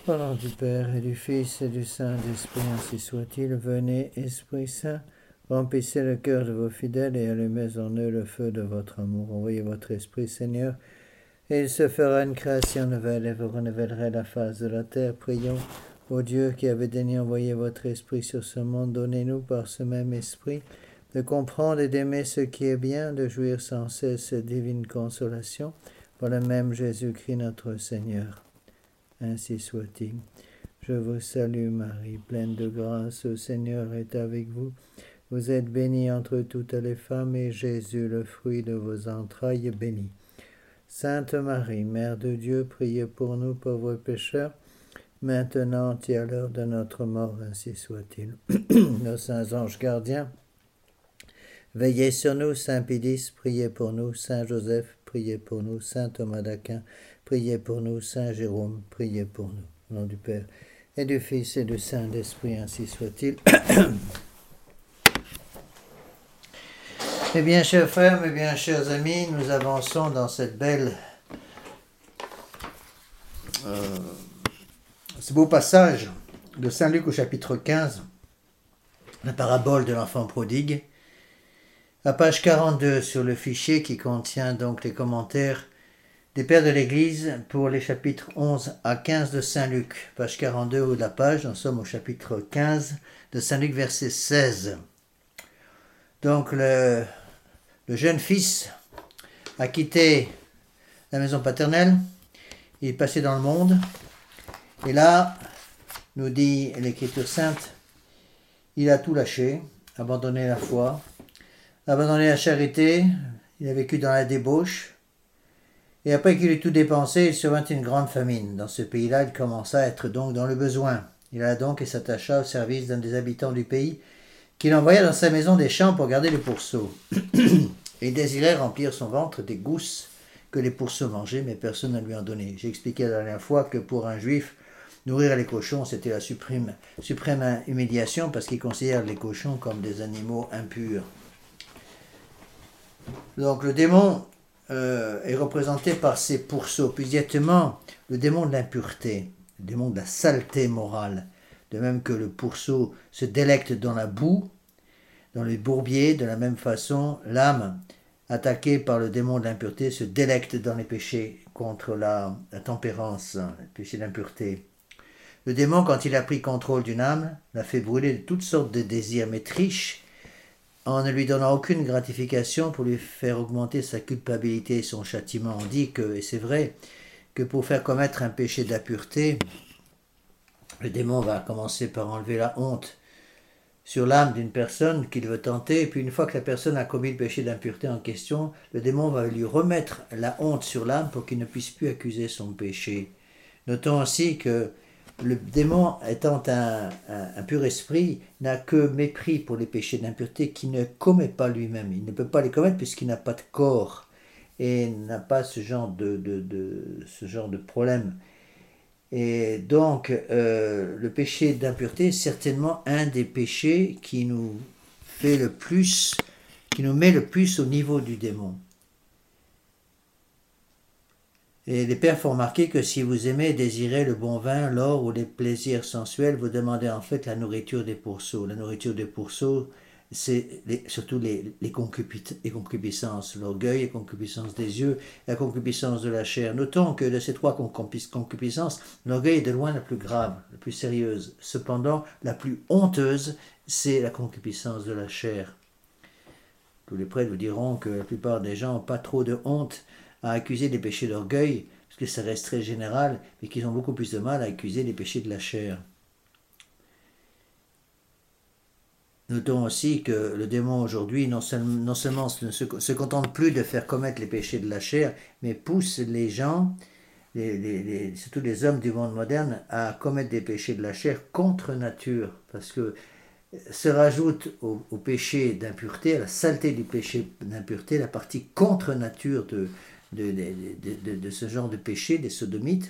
Au nom du Père et du Fils et du Saint-Esprit, ainsi soit-il. Venez, Esprit Saint, remplissez le cœur de vos fidèles et allumez en eux le feu de votre amour. Envoyez votre Esprit, Seigneur, et il se fera une création nouvelle et vous renouvellerez la face de la terre. Prions, ô Dieu qui avez daigné envoyer votre Esprit sur ce monde, donnez-nous par ce même Esprit de comprendre et d'aimer ce qui est bien, de jouir sans cesse de divine consolation, par le même Jésus-Christ notre Seigneur. Ainsi soit-il. Je vous salue Marie, pleine de grâce, le Seigneur est avec vous. Vous êtes bénie entre toutes les femmes, et Jésus, le fruit de vos entrailles, est béni. Sainte Marie, Mère de Dieu, priez pour nous pauvres pécheurs, maintenant et à l'heure de notre mort, ainsi soit-il. Nos saints anges gardiens, veillez sur nous. Saint Pédis, priez pour nous. Saint Joseph, priez pour nous. Saint Thomas d'Aquin, priez pour nous. Saint Jérôme, priez pour nous. Au nom du Père et du Fils et du Saint-Esprit, ainsi soit-il. Eh bien, chers frères, mes bien chers amis, nous avançons dans cette ce beau passage de Saint Luc au chapitre 15, la parabole de l'enfant prodigue, à page 42 sur le fichier qui contient donc les commentaires des Pères de l'Église pour les chapitres 11 à 15 de Saint Luc. Page 42 haut de la page, nous sommes au chapitre 15 de Saint Luc, verset 16. Donc le jeune fils a quitté la maison paternelle, il est passé dans le monde, et là, nous dit l'Écriture sainte, il a tout lâché, abandonné la foi, abandonné la charité, il a vécu dans la débauche, et après qu'il eut tout dépensé, il survint une grande famine. Dans ce pays-là, il commença à être donc dans le besoin. Il alla donc et s'attacha au service d'un des habitants du pays, qu'il envoya dans sa maison des champs pour garder les pourceaux. Et il désirait remplir son ventre des gousses que les pourceaux mangeaient, mais personne ne lui en donnait. J'ai expliqué la dernière fois que pour un juif, nourrir les cochons, c'était la suprême humiliation, parce qu'il considère les cochons comme des animaux impurs. Donc le démon est représenté par ces pourceaux, plus exactement le démon de l'impureté, le démon de la saleté morale, de même que le pourceau se délecte dans la boue, dans les bourbiers, de la même façon, l'âme, attaquée par le démon de l'impureté, se délecte dans les péchés contre la tempérance, le péché d'impureté. Le démon, quand il a pris contrôle d'une âme, l'a fait brûler de toutes sortes de désirs, mais triche, en ne lui donnant aucune gratification pour lui faire augmenter sa culpabilité et son châtiment. On dit que, et c'est vrai, que pour faire commettre un péché d'impureté, le démon va commencer par enlever la honte sur l'âme d'une personne qu'il veut tenter, et puis une fois que la personne a commis le péché d'impureté en question, le démon va lui remettre la honte sur l'âme pour qu'il ne puisse plus accuser son péché. Notons aussi que le démon, étant un pur esprit, n'a que mépris pour les péchés d'impureté qu'il ne commet pas lui-même. Il ne peut pas les commettre puisqu'il n'a pas de corps et n'a pas ce genre de problème. Et donc, le péché d'impureté est certainement un des péchés qui nous met le plus au niveau du démon. Et les pères font remarquer que si vous aimez et désirez le bon vin, l'or ou les plaisirs sensuels, vous demandez en fait la nourriture des pourceaux. La nourriture des pourceaux, c'est surtout les concupiscences, l'orgueil, la concupiscence des yeux, la concupiscence de la chair. Notons que de ces trois concupiscences, l'orgueil est de loin la plus grave, la plus sérieuse. Cependant, la plus honteuse, c'est la concupiscence de la chair. Tous les prêtres vous diront que la plupart des gens n'ont pas trop de honte à accuser des péchés d'orgueil, parce que ça reste très général, mais qu'ils ont beaucoup plus de mal à accuser les péchés de la chair. Notons aussi que le démon aujourd'hui non seulement ne se contente plus de faire commettre les péchés de la chair, mais pousse les gens, surtout les hommes du monde moderne, à commettre des péchés de la chair contre nature, parce que se rajoute au péché d'impureté, à la saleté du péché d'impureté, la partie contre nature de ce genre de péché, des sodomites,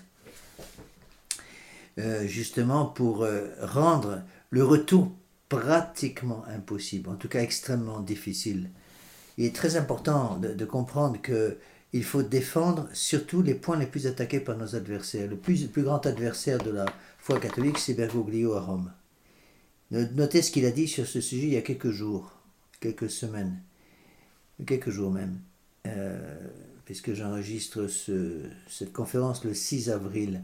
justement pour rendre le retour pratiquement impossible, en tout cas extrêmement difficile. Il est très important de comprendre que il faut défendre surtout les points les plus attaqués par nos adversaires. Le plus grand adversaire de la foi catholique, c'est Bergoglio à Rome. Notez ce qu'il a dit sur ce sujet il y a quelques jours, quelques semaines, quelques jours même, puisque j'enregistre cette conférence le 6 avril,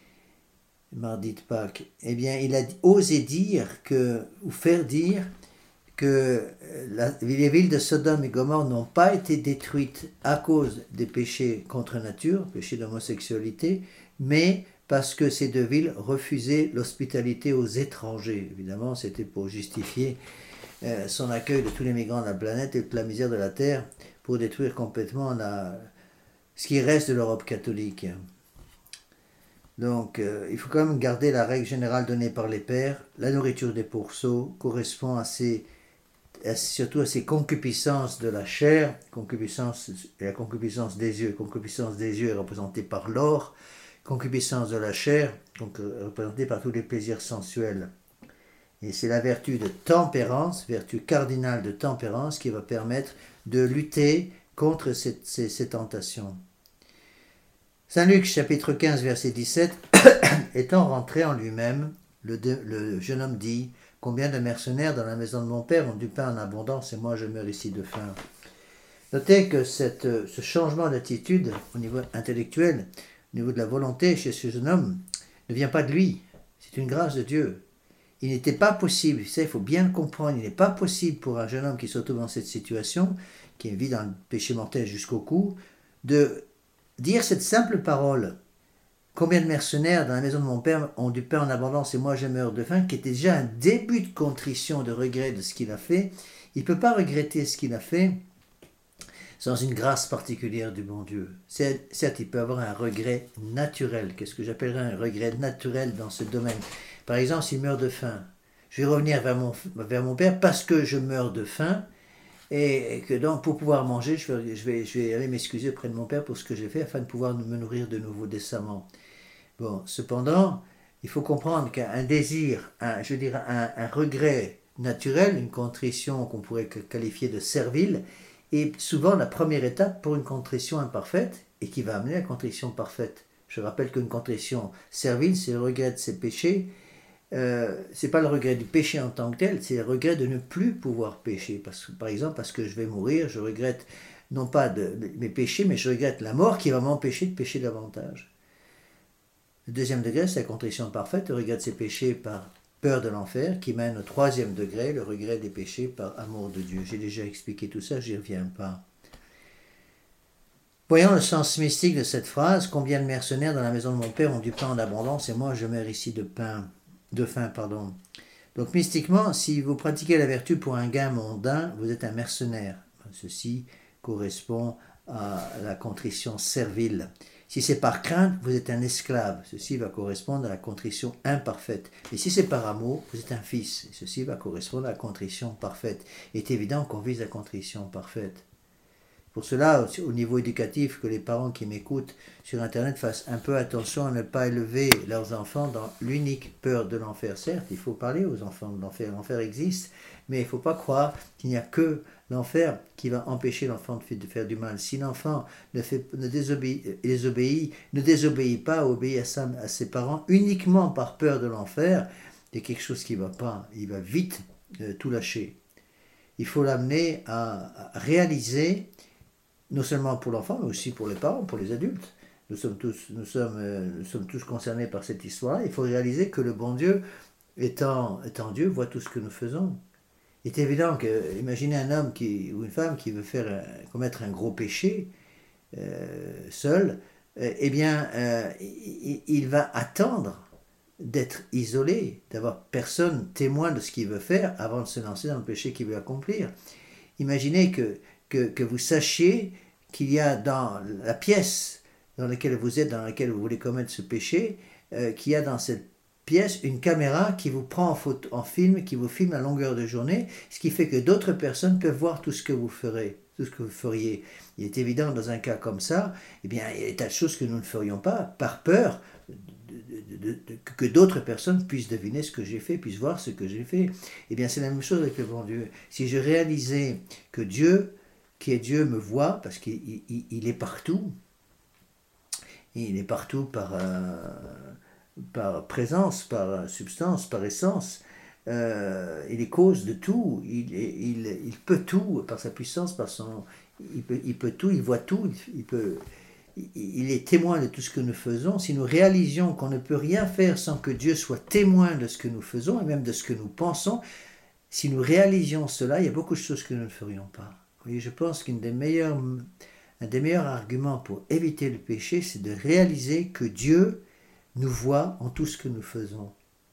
mardi de Pâques. Eh bien, il a osé dire ou faire dire que les villes de Sodome et Gomorrhe n'ont pas été détruites à cause des péchés contre nature, péchés d'homosexualité, mais parce que ces deux villes refusaient l'hospitalité aux étrangers. Évidemment, c'était pour justifier son accueil de tous les migrants de la planète et de la misère de la terre, pour détruire complètement ce qui reste de l'Europe catholique. Donc, il faut quand même garder la règle générale donnée par les pères. La nourriture des pourceaux correspond surtout à ces concupiscences de la chair, la concupiscence des yeux. Concupiscence des yeux est représentée par l'or, concupiscence de la chair, donc représentée par tous les plaisirs sensuels. Et c'est la vertu de tempérance, vertu cardinale de tempérance, qui va permettre de lutter contre ces tentations. Saint Luc, chapitre 15, verset 17, étant rentré en lui-même, le jeune homme dit « Combien de mercenaires dans la maison de mon père ont du pain en abondance et moi je meurs ici de faim ?» Notez que ce changement d'attitude au niveau intellectuel, au niveau de la volonté chez ce jeune homme, ne vient pas de lui, c'est une grâce de Dieu. Il n'était pas possible, ça il faut bien le comprendre, il n'est pas possible pour un jeune homme qui se retrouve dans cette situation, qui vit dans le péché mortel jusqu'au cou, de dire cette simple parole, combien de mercenaires dans la maison de mon père ont du pain en abondance et moi je meurs de faim, qui était déjà un début de contrition, de regret de ce qu'il a fait. Il ne peut pas regretter ce qu'il a fait sans une grâce particulière du bon Dieu. Certes, il peut avoir un regret naturel. Qu'est-ce que j'appellerais un regret naturel dans ce domaine? Par exemple, s'il meurt de faim, je vais revenir vers mon père parce que je meurs de faim, et que donc pour pouvoir manger, je vais aller m'excuser auprès de mon père pour ce que j'ai fait afin de pouvoir me nourrir de nouveau décemment. Bon, cependant, il faut comprendre qu'un désir, un regret naturel, une contrition qu'on pourrait qualifier de servile, est souvent la première étape pour une contrition imparfaite et qui va amener à la contrition parfaite. Je rappelle qu'une contrition servile, c'est le regret de ses péchés. C'est pas le regret du péché en tant que tel, c'est le regret de ne plus pouvoir pécher. Par exemple, parce que je vais mourir, je regrette non pas mes péchés, mais je regrette la mort qui va m'empêcher de pécher davantage. Le deuxième degré, c'est la contrition parfaite, le regret de ses péchés par peur de l'enfer, qui mène au troisième degré, le regret des péchés par amour de Dieu. J'ai déjà expliqué tout ça, j'y reviens pas. Voyons le sens mystique de cette phrase. Combien de mercenaires dans la maison de mon père ont du pain en abondance et moi je meurs ici de faim. Donc mystiquement, si vous pratiquez la vertu pour un gain mondain, vous êtes un mercenaire. Ceci correspond à la contrition servile. Si c'est par crainte, vous êtes un esclave. Ceci va correspondre à la contrition imparfaite. Et si c'est par amour, vous êtes un fils. Et ceci va correspondre à la contrition parfaite. Il est évident qu'on vise la contrition parfaite. Pour cela, au niveau éducatif, que les parents qui m'écoutent sur Internet fassent un peu attention à ne pas élever leurs enfants dans l'unique peur de l'enfer. Certes, il faut parler aux enfants de l'enfer. L'enfer existe, mais il ne faut pas croire qu'il n'y a que l'enfer qui va empêcher l'enfant de faire du mal. Si l'enfant ne désobéit pas, obéit à ses parents uniquement par peur de l'enfer, il y a quelque chose qui ne va pas. Il va vite tout lâcher. Il faut l'amener à réaliser, non seulement pour l'enfant, mais aussi pour les parents, pour les adultes. Nous sommes tous concernés par cette histoire. Il faut réaliser que le bon Dieu, étant Dieu, voit tout ce que nous faisons. Il est évident que, imaginez un homme ou une femme qui veut commettre un gros péché seul, il va attendre d'être isolé, d'avoir personne témoin de ce qu'il veut faire avant de se lancer dans le péché qu'il veut accomplir. Imaginez que vous sachiez qu'il y a dans la pièce dans laquelle vous êtes, dans laquelle vous voulez commettre ce péché, qu'il y a dans cette pièce une caméra qui vous prend en film, qui vous filme à longueur de journée, ce qui fait que d'autres personnes peuvent voir tout ce que vous ferez, tout ce que vous feriez. Il est évident que dans un cas comme ça, il y a des tas de choses que nous ne ferions pas, par peur que d'autres personnes puissent deviner ce que j'ai fait, puissent voir ce que j'ai fait. Eh bien, c'est la même chose avec le bon Dieu. Si je réalisais que Dieu qui est Dieu me voit, parce qu'il est partout. Il est partout par présence, par substance, par essence. Il est cause de tout. Il peut tout par sa puissance, il peut tout, il voit tout. Il est témoin de tout ce que nous faisons. Si nous réalisions qu'on ne peut rien faire sans que Dieu soit témoin de ce que nous faisons et même de ce que nous pensons, si nous réalisions cela, il y a beaucoup de choses que nous ne ferions pas. Vous voyez, je pense un des meilleurs arguments pour éviter le péché, c'est de réaliser que Dieu nous voit en tout ce que nous faisons.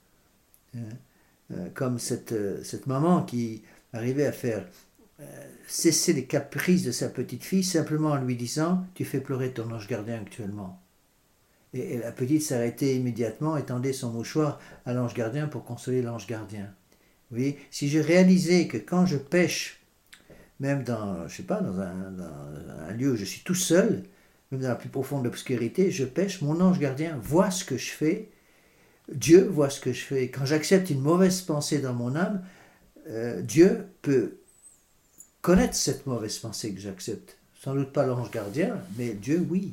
Comme cette maman qui arrivait à faire cesser les caprices de sa petite fille simplement en lui disant « Tu fais pleurer ton ange gardien actuellement ». Et la petite s'arrêtait immédiatement et tendait son mouchoir à l'ange gardien pour consoler l'ange gardien. Vous voyez, si je réalisais que quand je pêche, même dans, je sais pas, dans un lieu où je suis tout seul, même dans la plus profonde obscurité, je pêche, mon ange gardien voit ce que je fais, Dieu voit ce que je fais. Quand j'accepte une mauvaise pensée dans mon âme, Dieu peut connaître cette mauvaise pensée que j'accepte. Sans doute pas l'ange gardien, mais Dieu, oui.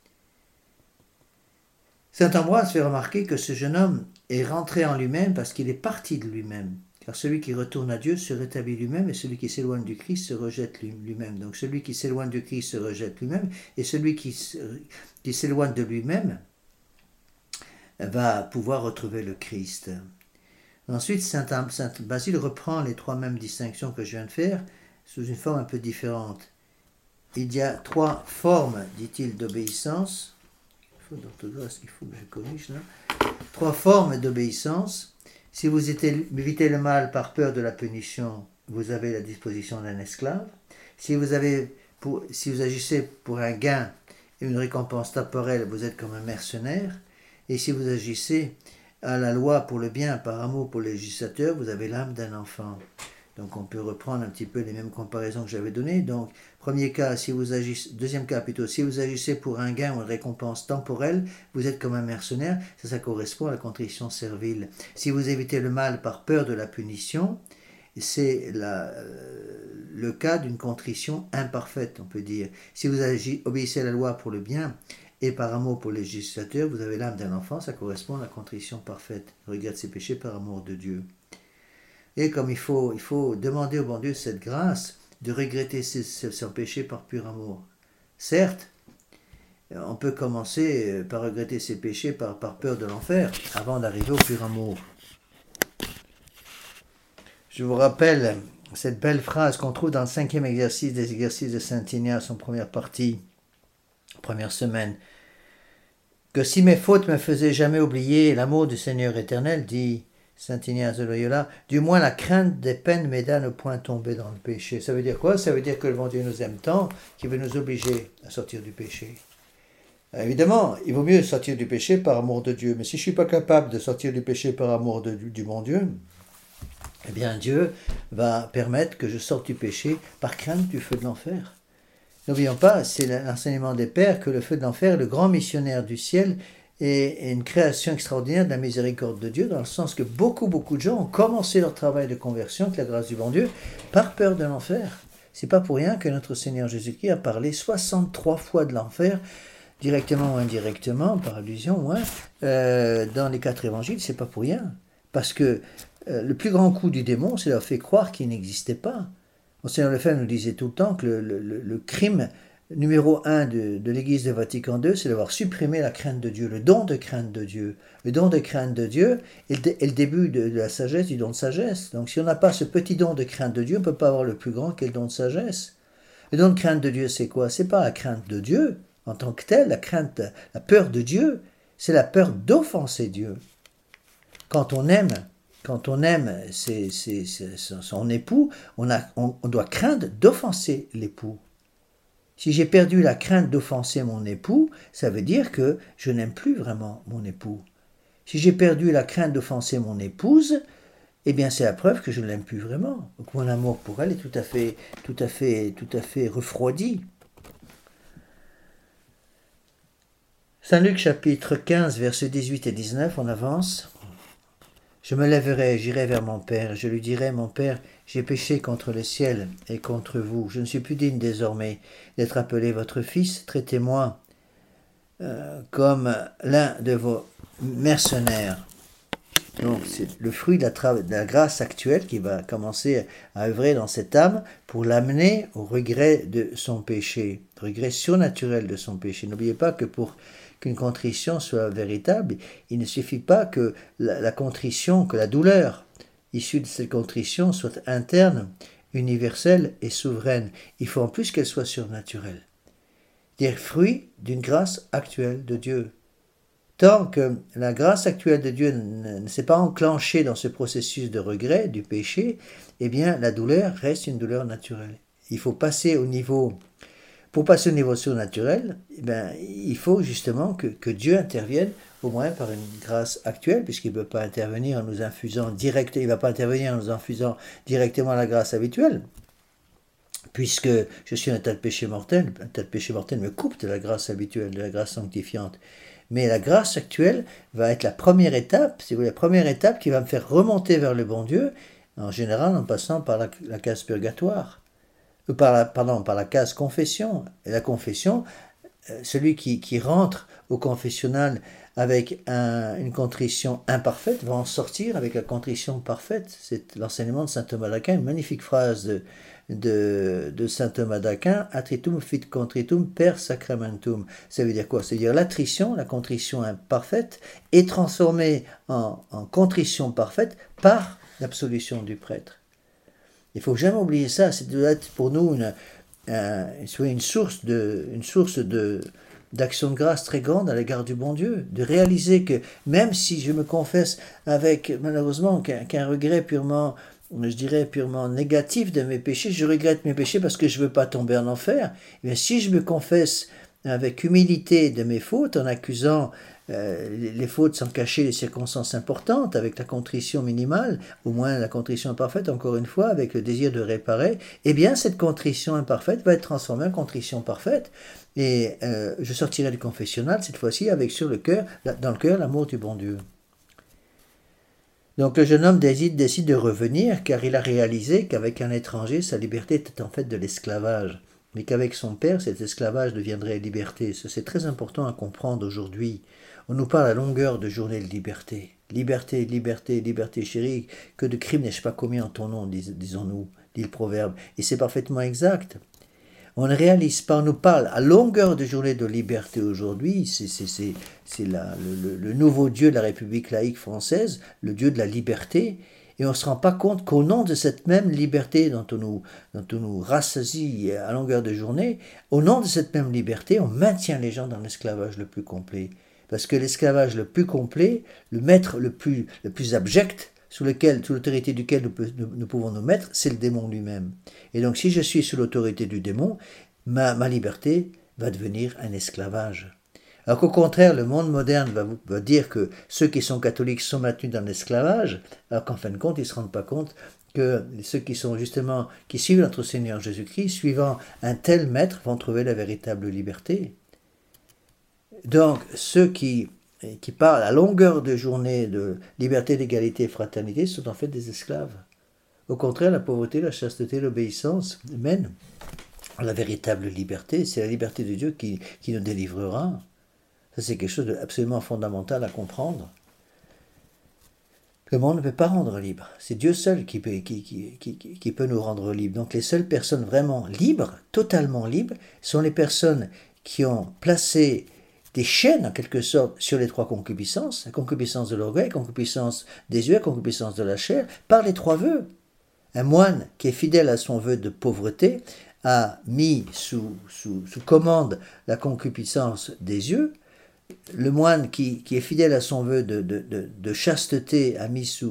Saint Ambroise fait remarquer que ce jeune homme est rentré en lui-même parce qu'il est parti de lui-même. Car celui qui retourne à Dieu se rétablit lui-même et celui qui s'éloigne du Christ se rejette lui-même. Donc celui qui s'éloigne du Christ se rejette lui-même et celui qui s'éloigne de lui-même va pouvoir retrouver le Christ. Ensuite, Saint Basile reprend les trois mêmes distinctions que je viens de faire sous une forme un peu différente. Il y a trois formes, dit-il, d'obéissance. Il faut que je corrige là. Trois formes d'obéissance. Si vous évitez le mal par peur de la punition, vous avez la disposition d'un esclave. Si vous agissez pour un gain et une récompense temporelle, vous êtes comme un mercenaire. Et si vous agissez à la loi pour le bien, par amour pour le législateur, vous avez l'âme d'un enfant. Donc on peut reprendre un petit peu les mêmes comparaisons que j'avais données. Donc, deuxième cas plutôt, si vous agissez pour un gain ou une récompense temporelle, vous êtes comme un mercenaire, ça correspond à la contrition servile. Si vous évitez le mal par peur de la punition, c'est le cas d'une contrition imparfaite, on peut dire. Si vous obéissez à la loi pour le bien et par amour pour le législateur, vous avez l'âme d'un enfant, ça correspond à la contrition parfaite. Regarde ses péchés par amour de Dieu. Et comme il faut demander au bon Dieu cette grâce de regretter son péché par pur amour. Certes, on peut commencer par regretter ses péchés par peur de l'enfer, avant d'arriver au pur amour. Je vous rappelle cette belle phrase qu'on trouve dans le 5e exercice des exercices de Saint Ignace en première partie, première semaine. Que si mes fautes me faisaient jamais oublier l'amour du Seigneur éternel, dit Saint Ignace de Loyola, du moins la crainte des peines m'aide à ne point tomber dans le péché. Ça veut dire quoi? Ça veut dire que le bon Dieu nous aime tant qu'il veut nous obliger à sortir du péché. Évidemment, il vaut mieux sortir du péché par amour de Dieu, mais si je ne suis pas capable de sortir du péché par amour du bon Dieu, eh bien Dieu va permettre que je sorte du péché par crainte du feu de l'enfer. N'oublions pas, c'est l'enseignement des Pères que le feu de l'enfer est le grand missionnaire du ciel et une création extraordinaire de la miséricorde de Dieu, dans le sens que beaucoup de gens ont commencé leur travail de conversion avec la grâce du bon Dieu par peur de l'enfer. C'est pas pour rien que notre Seigneur Jésus-Christ a parlé 63 fois de l'enfer, directement ou indirectement, par allusion, dans les 4 évangiles. C'est pas pour rien, parce que le plus grand coup du démon, c'est d'avoir fait croire qu'il n'existait pas. Monseigneur Lefebvre nous disait tout le temps que le crime numéro 1 de l'Église de Vatican II, c'est d'avoir supprimé la crainte de Dieu, le don de crainte de Dieu. Le don de crainte de Dieu est le début de la sagesse, du don de sagesse. Donc si on n'a pas ce petit don de crainte de Dieu, on ne peut pas avoir le plus grand qui est le don de sagesse. Le don de crainte de Dieu, c'est quoi? C'est pas la crainte de Dieu en tant que telle, la peur de Dieu, c'est la peur d'offenser Dieu. Quand on aime son époux, on doit craindre d'offenser l'époux. Si j'ai perdu la crainte d'offenser mon époux, ça veut dire que je n'aime plus vraiment mon époux. Si j'ai perdu la crainte d'offenser mon épouse, eh bien c'est la preuve que je ne l'aime plus vraiment. Donc mon amour pour elle est tout à fait refroidi. Saint Luc chapitre 15, versets 18 et 19, on avance. Je me lèverai, j'irai vers mon Père, je lui dirai, mon Père, j'ai péché contre le ciel et contre vous. Je ne suis plus digne désormais d'être appelé votre fils. Traitez-moi comme l'un de vos mercenaires. Donc c'est le fruit de la grâce actuelle qui va commencer à œuvrer dans cette âme pour l'amener au regret de son péché, regret surnaturel de son péché. N'oubliez pas que pour qu'une contrition soit véritable, il ne suffit pas que la contrition, que la douleur issue de cette contrition soit interne, universelle et souveraine. Il faut en plus qu'elle soit surnaturelle. C'est-à-dire fruit d'une grâce actuelle de Dieu. Tant que la grâce actuelle de Dieu ne s'est pas enclenchée dans ce processus de regret du péché, eh bien la douleur reste une douleur naturelle. Il faut passer au niveau, pour passer au niveau surnaturel, eh bien, il faut justement que Dieu intervienne au moins par une grâce actuelle, puisqu'il ne peut pas intervenir en nous infusant directement, il va pas intervenir en nous infusant directement la grâce habituelle. Puisque je suis un tas de péché mortel me coupe de la grâce habituelle, de la grâce sanctifiante. Mais la grâce actuelle va être la première étape, c'est la première étape qui va me faire remonter vers le bon Dieu, en général en passant par la case purgatoire, par la case confession. Et la confession, celui qui rentre au confessionnal avec une contrition imparfaite va en sortir avec la contrition parfaite. C'est l'enseignement de saint Thomas d'Aquin, une magnifique phrase de saint Thomas d'Aquin, attritum fit contritum per sacramentum. Ça veut dire quoi? C'est-à-dire l'attrition, la contrition imparfaite, est transformée en contrition parfaite par l'absolution du prêtre. Il ne faut jamais oublier ça, c'est doit être pour nous une source d'action de grâce très grande à l'égard du bon Dieu, de réaliser que même si je me confesse avec malheureusement qu'un regret purement négatif de mes péchés, je regrette mes péchés parce que je ne veux pas tomber en enfer, mais si je me confesse avec humilité de mes fautes, en accusant les fautes sans cacher les circonstances importantes, avec la contrition minimale, au moins la contrition imparfaite, encore une fois, avec le désir de réparer, eh bien cette contrition imparfaite va être transformée en contrition parfaite, et je sortirai du confessionnal, cette fois-ci, avec dans le cœur l'amour du bon Dieu. Donc le jeune homme décide de revenir, car il a réalisé qu'avec un étranger, sa liberté était en fait de l'esclavage, mais qu'avec son père, cet esclavage deviendrait liberté. C'est très important à comprendre aujourd'hui. On nous parle à longueur de journée de liberté. Liberté, liberté, liberté chérie, que de crimes n'ai-je pas commis en ton nom, disons-nous, dit le proverbe. Et c'est parfaitement exact. On ne réalise pas, on nous parle à longueur de journée de liberté aujourd'hui, c'est le nouveau Dieu de la République laïque française, le Dieu de la liberté, et on ne se rend pas compte qu'au nom de cette même liberté dont on nous rassasie à longueur de journée, au nom de cette même liberté, on maintient les gens dans l'esclavage le plus complet. Parce que l'esclavage le plus complet, le maître le plus abject, sous l'autorité duquel nous pouvons nous mettre, c'est le démon lui-même. Et donc si je suis sous l'autorité du démon, ma liberté va devenir un esclavage. Alors qu'au contraire, le monde moderne va dire que ceux qui sont catholiques sont maintenus dans l'esclavage, alors qu'en fin de compte, ils ne se rendent pas compte que ceux qui suivent notre Seigneur Jésus-Christ, suivant un tel maître, vont trouver la véritable liberté. Donc, ceux qui parlent à longueur de journée de liberté, d'égalité et fraternité sont en fait des esclaves. Au contraire, la pauvreté, la chasteté, l'obéissance mènent à la véritable liberté. C'est la liberté de Dieu qui nous délivrera. Ça, c'est quelque chose d'absolument fondamental à comprendre. Le monde ne peut pas rendre libre. C'est Dieu seul qui peut nous rendre libres. Donc les seules personnes vraiment libres, totalement libres, sont les personnes qui ont placé des chaînes, en quelque sorte, sur les trois concupiscences, la concupiscence de l'orgueil, la concupiscence des yeux, la concupiscence de la chair, par les trois vœux. Un moine qui est fidèle à son vœu de pauvreté a mis sous commande la concupiscence des yeux. Le moine qui est fidèle à son vœu de chasteté a mis sous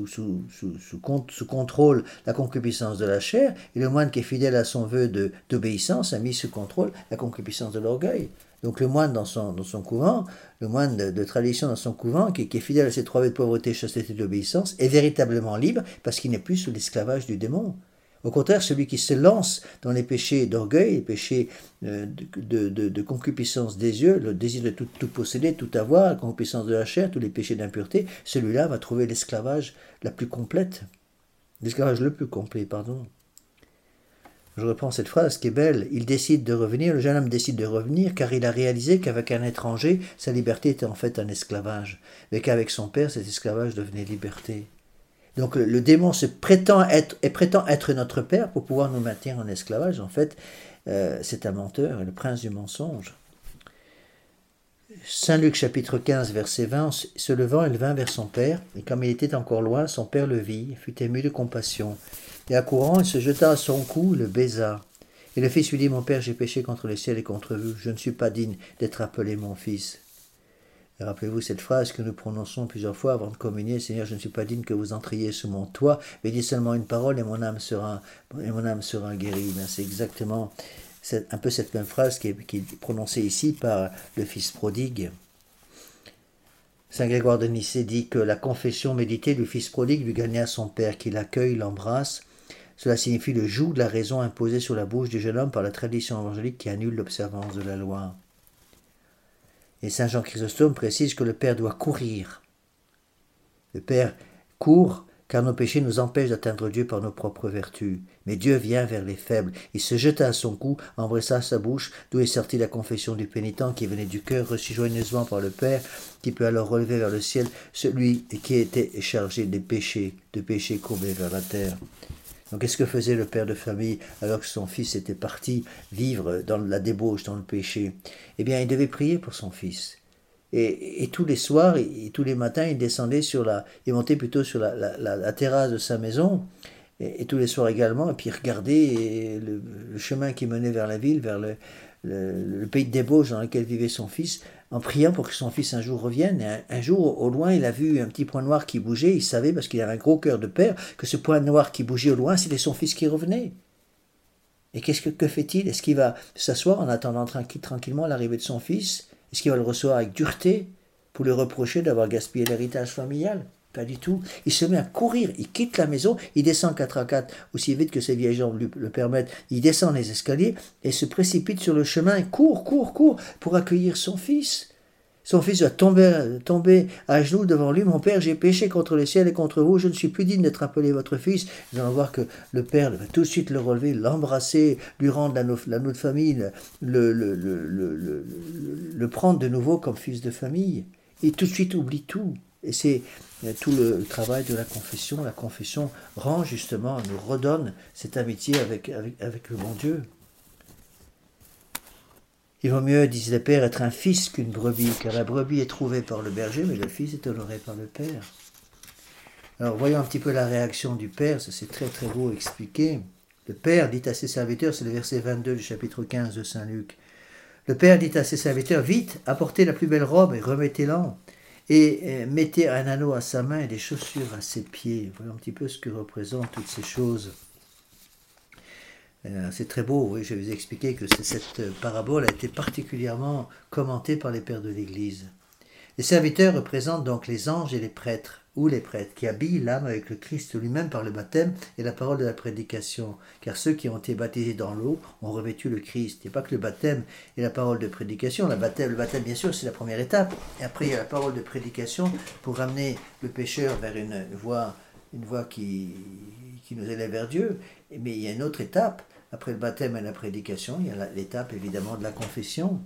contrôle la concupiscence de la chair, et le moine qui est fidèle à son vœu d'obéissance a mis sous contrôle la concupiscence de l'orgueil. Donc le moine dans son couvent, le moine de tradition dans son couvent, qui est fidèle à ses trois vœux de pauvreté, chasteté et d'obéissance, est véritablement libre parce qu'il n'est plus sous l'esclavage du démon. Au contraire, celui qui se lance dans les péchés d'orgueil, les péchés de concupiscence des yeux, le désir de tout posséder, tout avoir, la concupiscence de la chair, tous les péchés d'impureté, celui-là va trouver l'esclavage la plus complète. L'esclavage le plus complet, pardon. Je reprends cette phrase qui est belle. Il décide de revenir, le jeune homme décide de revenir car il a réalisé qu'avec un étranger, sa liberté était en fait un esclavage. Mais qu'avec son père, cet esclavage devenait liberté. Donc le démon prétend être notre père pour pouvoir nous maintenir en esclavage. En fait, c'est un menteur, le prince du mensonge. Saint Luc chapitre 15 verset 20, se levant, il vint vers son père, et comme il était encore loin, son père le vit, fut ému de compassion. Et accourant, il se jeta à son cou, le baisa. Et le fils lui dit, mon père, j'ai péché contre le ciel et contre vous, je ne suis pas digne d'être appelé mon fils. Et rappelez-vous cette phrase que nous prononçons plusieurs fois avant de communier, Seigneur, je ne suis pas digne que vous entriez sous mon toit, mais dis seulement une parole et mon âme sera guérie. C'est exactement un peu cette même phrase qui est prononcée ici par le fils prodigue. Saint Grégoire de Nicée dit que la confession méditée du fils prodigue lui gagna son père, qui l'accueille, l'embrasse. Cela signifie le joug de la raison imposée sur la bouche du jeune homme par la tradition évangélique qui annule l'observance de la loi. Et Saint Jean Chrysostome précise que le Père doit courir. Le Père court car nos péchés nous empêchent d'atteindre Dieu par nos propres vertus. Mais Dieu vient vers les faibles. Il se jeta à son cou, embrassa sa bouche, d'où est sortie la confession du pénitent qui venait du cœur, reçu joyeusement par le Père, qui peut alors relever vers le ciel celui qui était chargé des péchés, de péchés courbés vers la terre. Donc qu'est-ce que faisait le père de famille alors que son fils était parti vivre dans la débauche, dans le péché? Eh bien, il devait prier pour son fils. Et tous les soirs et tous les matins, il montait plutôt sur la terrasse de sa maison, et tous les soirs également, et puis il regardait le chemin qui menait vers la ville, vers le pays de débauche dans lequel vivait son fils, en priant pour que son fils un jour revienne. Et un jour, au loin, il a vu un petit point noir qui bougeait. Il savait, parce qu'il avait un gros cœur de père, que ce point noir qui bougeait au loin, c'était son fils qui revenait. Et que fait-il? Est-ce qu'il va s'asseoir en attendant tranquillement l'arrivée de son fils? Est-ce qu'il va le recevoir avec dureté pour lui reprocher d'avoir gaspillé l'héritage familial? Pas du tout. Il se met à courir, il quitte la maison, il descend 4 à 4 aussi vite que ses vieilles jambes le permettent. Il descend les escaliers et se précipite sur le chemin, court pour accueillir son fils. Son fils va tomber à genoux devant lui. Mon père, j'ai péché contre le ciel et contre vous, je ne suis plus digne d'être appelé votre fils. Nous allons voir que le père va tout de suite le relever, l'embrasser, lui rendre l'anneau de famille, le prendre de nouveau comme fils de famille. Et tout de suite oublie tout. Et c'est tout le travail de la confession. La confession rend justement, nous redonne cette amitié avec le bon Dieu. Il vaut mieux, disent les pères, être un fils qu'une brebis, car la brebis est trouvée par le berger, mais le fils est honoré par le père. Alors voyons un petit peu la réaction du père, ça c'est très très beau expliqué. Le père dit à ses serviteurs, c'est le verset 22 du chapitre 15 de Saint Luc. Le père dit à ses serviteurs, vite, apportez la plus belle robe et remettez-la. Et mettez un anneau à sa main et des chaussures à ses pieds. Voyons un petit peu ce que représentent toutes ces choses. C'est très beau, oui, je vais vous expliquer que cette parabole a été particulièrement commentée par les pères de l'Église. Les serviteurs représentent donc les anges et les prêtres, ou les prêtres, qui habillent l'âme avec le Christ lui-même par le baptême et la parole de la prédication, car ceux qui ont été baptisés dans l'eau ont revêtu le Christ. Il n'y a pas que le baptême et la parole de prédication. Le baptême, bien sûr, c'est la première étape, et après il y a la parole de prédication pour ramener le pécheur vers une voie qui nous élève vers Dieu. Mais il y a une autre étape. Après le baptême et la prédication, il y a l'étape évidemment de la confession.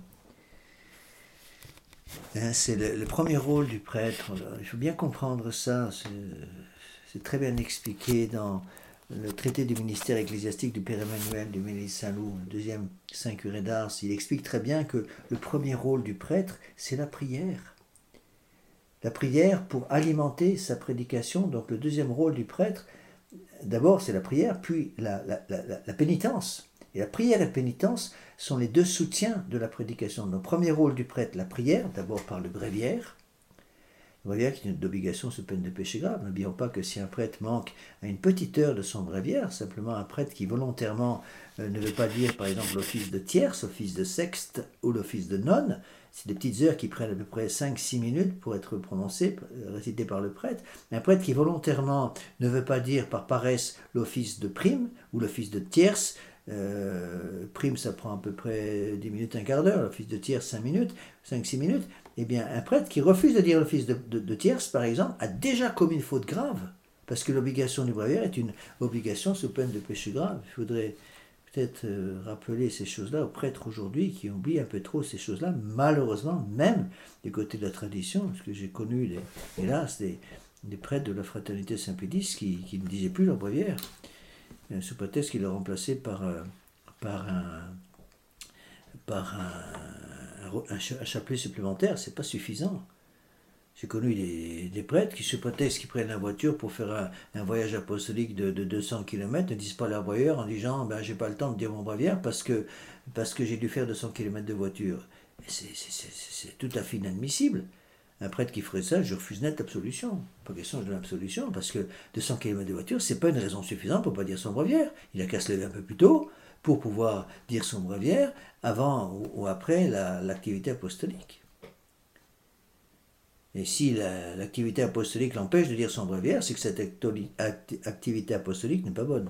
C'est le premier rôle du prêtre. Il faut bien comprendre ça. C'est très bien expliqué dans le traité du ministère ecclésiastique du Père Emmanuel du Ménil Saint-Loup, le deuxième saint curé d'Ars. Il explique très bien que le premier rôle du prêtre, c'est la prière. La prière pour alimenter sa prédication. Donc le deuxième rôle du prêtre, d'abord, c'est la prière, puis la pénitence. Et la prière et la pénitence sont les deux soutiens de la prédication. Le premier rôle du prêtre, la prière, d'abord par le bréviaire. Le bréviaire qui est d'obligation sous peine de péché grave. N'oublions pas que si un prêtre manque à une petite heure de son bréviaire, simplement un prêtre qui volontairement ne veut pas dire par exemple l'office de tierce, l'office de sexte ou l'office de nonne, c'est des petites heures qui prennent à peu près 5-6 minutes pour être prononcées, récitées par le prêtre. Un prêtre qui volontairement ne veut pas dire par paresse l'office de prime ou l'office de tierce. Prime, ça prend à peu près 10 minutes, un quart d'heure, l'office de tierce 5 minutes, 5-6 minutes. Eh bien, un prêtre qui refuse de dire l'office de tierce, par exemple, a déjà commis une faute grave, parce que l'obligation du bréviaire est une obligation sous peine de péché grave. Il faudrait peut-être rappeler ces choses-là aux prêtres aujourd'hui qui oublient un peu trop ces choses-là, malheureusement, même du côté de la tradition, parce que j'ai connu, hélas, des prêtres de la fraternité Saint-Pédis qui ne disaient plus leur bréviaire, sous prétexte qu'ils le remplaçaient par un chapelet supplémentaire. C'est pas suffisant. J'ai connu des prêtres qui, sous prétexte qu'ils prennent la voiture pour faire un voyage apostolique de 200 km, ne disent pas leur bréviaire en disant j'ai pas le temps de dire mon bréviaire parce que j'ai dû faire 200 km de voiture. C'est tout à fait inadmissible. Un prêtre qui ferait ça, je refuse net l'absolution. Pas question de l'absolution, parce que 200 km de voiture, c'est pas une raison suffisante pour pas dire son bréviaire. Il a qu'à se lever un peu plus tôt pour pouvoir dire son bréviaire avant ou après l'activité apostolique. Et si l'activité apostolique l'empêche de dire son bréviaire, c'est que cette activité apostolique n'est pas bonne.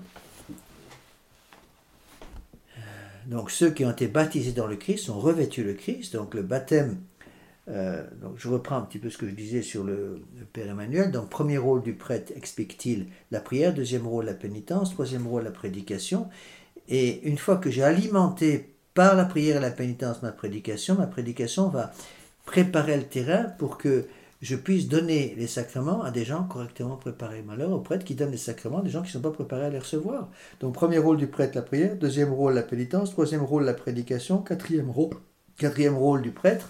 Donc ceux qui ont été baptisés dans le Christ ont revêtu le Christ. Donc le baptême, donc je reprends un petit peu ce que je disais sur le Père Emmanuel. Donc premier rôle du prêtre, explique-t-il, la prière. Deuxième rôle, la pénitence. Troisième rôle, la prédication. Et une fois que j'ai alimenté par la prière et la pénitence ma prédication va préparer le terrain pour que je puisse donner les sacrements à des gens correctement préparés. Malheur aux prêtres qui donnent les sacrements à des gens qui ne sont pas préparés à les recevoir. Donc premier rôle du prêtre, la prière. Deuxième rôle, la pénitence. Troisième rôle, la prédication. Quatrième rôle du prêtre,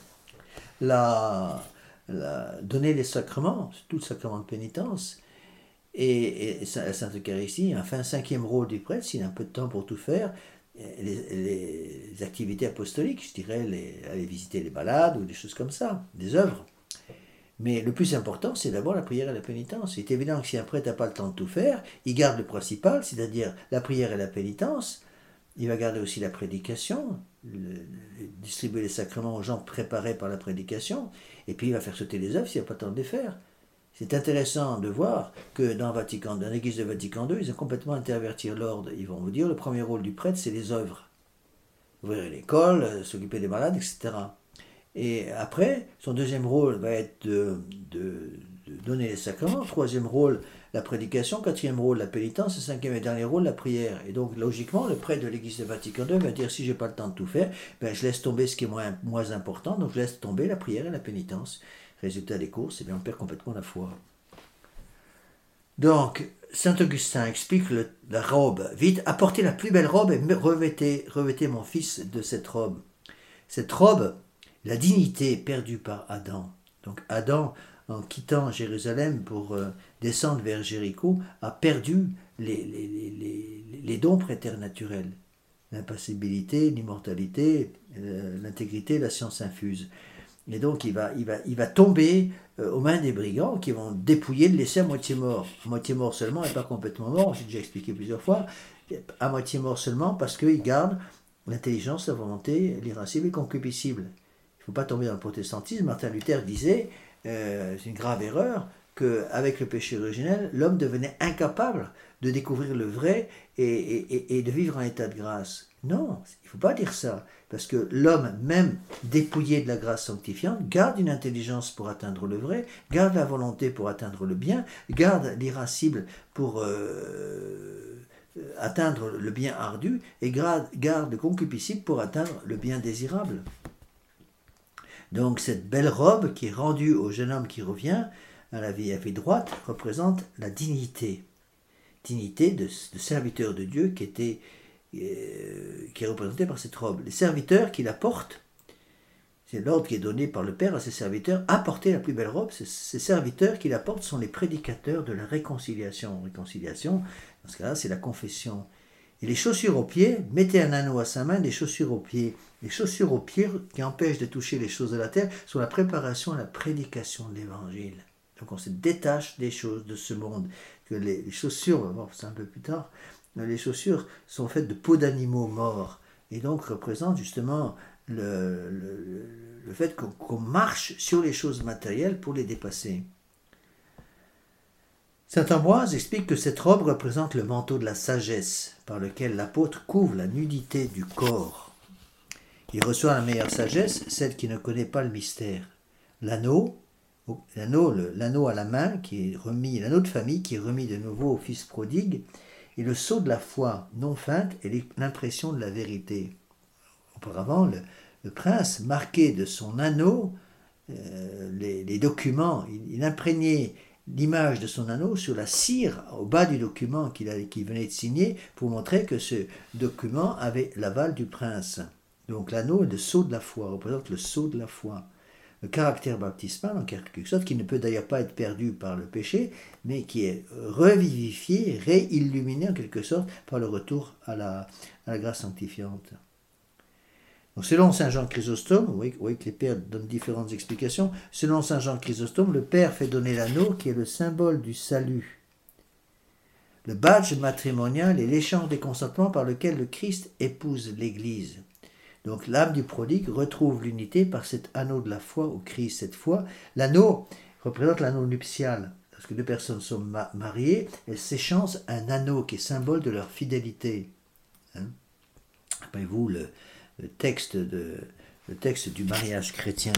donner les sacrements, tout le sacrement de pénitence. Et la Sainte Eucharistie. Enfin, cinquième rôle du prêtre, s'il a un peu de temps pour tout faire, les activités apostoliques, je dirais, aller visiter les balades ou des choses comme ça, des œuvres. Mais le plus important, c'est d'abord la prière et la pénitence. C'est évident que si un prêtre n'a pas le temps de tout faire, il garde le principal, c'est-à-dire la prière et la pénitence. Il va garder aussi la prédication, distribuer les sacrements aux gens préparés par la prédication, et puis il va faire sauter les œuvres s'il n'a pas le temps de les faire. C'est intéressant de voir que dans l'église de Vatican II, ils ont complètement interverti l'ordre. Ils vont vous dire le premier rôle du prêtre, c'est les œuvres. Ouvrir l'école, s'occuper des malades, etc. Et après, son deuxième rôle va être de donner les sacrements. Troisième rôle, la prédication. Quatrième rôle, la pénitence. Et cinquième et dernier rôle, la prière. Et donc, logiquement, le prêtre de l'église de Vatican II va dire, si j'ai pas le temps de tout faire, je laisse tomber ce qui est moins important, donc je laisse tomber la prière et la pénitence. Résultat des courses, on perd complètement la foi. Donc, Saint Augustin explique la robe. Vite, apportez la plus belle robe et revêtez mon fils de cette robe. Cette robe, la dignité perdue par Adam. Donc Adam, en quittant Jérusalem pour descendre vers Jéricho, a perdu les dons préternaturels. L'impassibilité, l'immortalité, l'intégrité, la science infuse. Et donc il va tomber aux mains des brigands qui vont dépouiller, le laisser à moitié mort. À moitié mort seulement et pas complètement mort, j'ai déjà expliqué plusieurs fois. À moitié mort seulement parce qu'il garde l'intelligence, la volonté, l'irascible et concupiscible. Il ne faut pas tomber dans le protestantisme. Martin Luther disait, c'est une grave erreur, qu'avec le péché originel, l'homme devenait incapable de découvrir le vrai et de vivre en état de grâce. Non, il ne faut pas dire ça, parce que l'homme, même dépouillé de la grâce sanctifiante, garde une intelligence pour atteindre le vrai, garde la volonté pour atteindre le bien, garde l'irascible pour atteindre le bien ardu, et garde le concupiscible pour atteindre le bien désirable. Donc cette belle robe qui est rendue au jeune homme qui revient à la vie droite représente la dignité de serviteur de Dieu qui est représenté par cette robe. Les serviteurs qui la portent, c'est l'ordre qui est donné par le Père à ses serviteurs, apporter la plus belle robe. Ces serviteurs qui la portent sont les prédicateurs de la réconciliation. Réconciliation, dans ce cas-là, c'est la confession. Et les chaussures aux pieds, mettez un anneau à sa main, des chaussures aux pieds. Les chaussures aux pieds qui empêchent de toucher les choses de la terre sont la préparation à la prédication de l'évangile. Donc on se détache des choses de ce monde. Que les chaussures, on va voir ça un peu plus tard, les chaussures sont faites de peaux d'animaux morts et donc représentent justement le fait qu'on marche sur les choses matérielles pour les dépasser. Saint Ambroise explique que cette robe représente le manteau de la sagesse, par lequel l'apôtre couvre la nudité du corps. Il reçoit la meilleure sagesse, celle qui ne connaît pas le mystère. L'anneau à la main, qui est remis, l'anneau de famille qui est remis de nouveau au fils prodigue, et le sceau de la foi non feinte et l'impression de la vérité. Auparavant, le prince marquait de son anneau les documents, il imprégnait l'image de son anneau sur la cire au bas du document qu'il venait de signer pour montrer que ce document avait l'aval du prince. Donc l'anneau est le sceau de la foi, représente le sceau de la foi. Le caractère baptismal, en quelque sorte, qui ne peut d'ailleurs pas être perdu par le péché, mais qui est revivifié, réilluminé en quelque sorte par le retour à la grâce sanctifiante. Donc, selon saint Jean Chrysostome, vous voyez que les pères donnent différentes explications, selon saint Jean Chrysostome, le Père fait donner l'anneau qui est le symbole du salut. Le badge matrimonial est l'échange des consentements par lequel le Christ épouse l'Église. Donc l'âme du prodigue retrouve l'unité par cet anneau de la foi au Christ. Cette fois, l'anneau représente l'anneau nuptial. Lorsque deux personnes sont mariées, elles s'échangent un anneau qui est symbole de leur fidélité. Rappelez-vous le texte du mariage chrétien.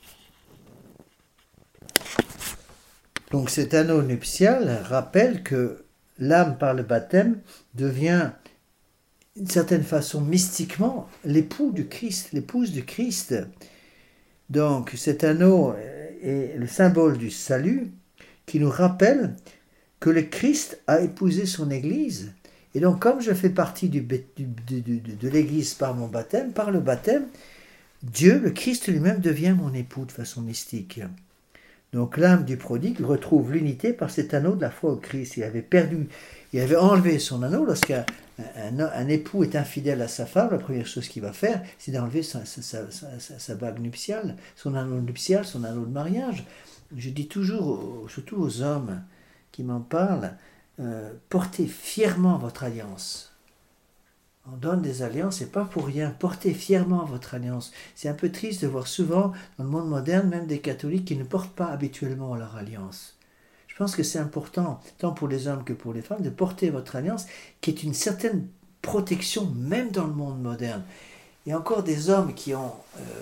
Donc cet anneau nuptial rappelle que l'âme par le baptême devient d'une certaine façon mystiquement l'époux du Christ, l'épouse du Christ. Donc cet anneau est le symbole du salut qui nous rappelle que le Christ a épousé son Église. Et donc comme je fais partie de l'Église par mon baptême, par le baptême, Dieu, le Christ lui-même devient mon époux de façon mystique. Donc l'âme du prodigue retrouve l'unité par cet anneau de la foi au Christ. Il avait enlevé son anneau. Lorsqu'un époux est infidèle à sa femme, la première chose qu'il va faire, c'est d'enlever sa bague nuptiale, son anneau nuptial, son anneau de mariage. Je dis toujours, surtout aux hommes qui m'en parlent, portez fièrement votre alliance. On donne des alliances, c'est pas pour rien. Portez fièrement votre alliance. C'est un peu triste de voir souvent dans le monde moderne, même des catholiques qui ne portent pas habituellement leur alliance. Je pense que c'est important, tant pour les hommes que pour les femmes, de porter votre alliance, qui est une certaine protection, même dans le monde moderne. Il y a encore des hommes qui ont,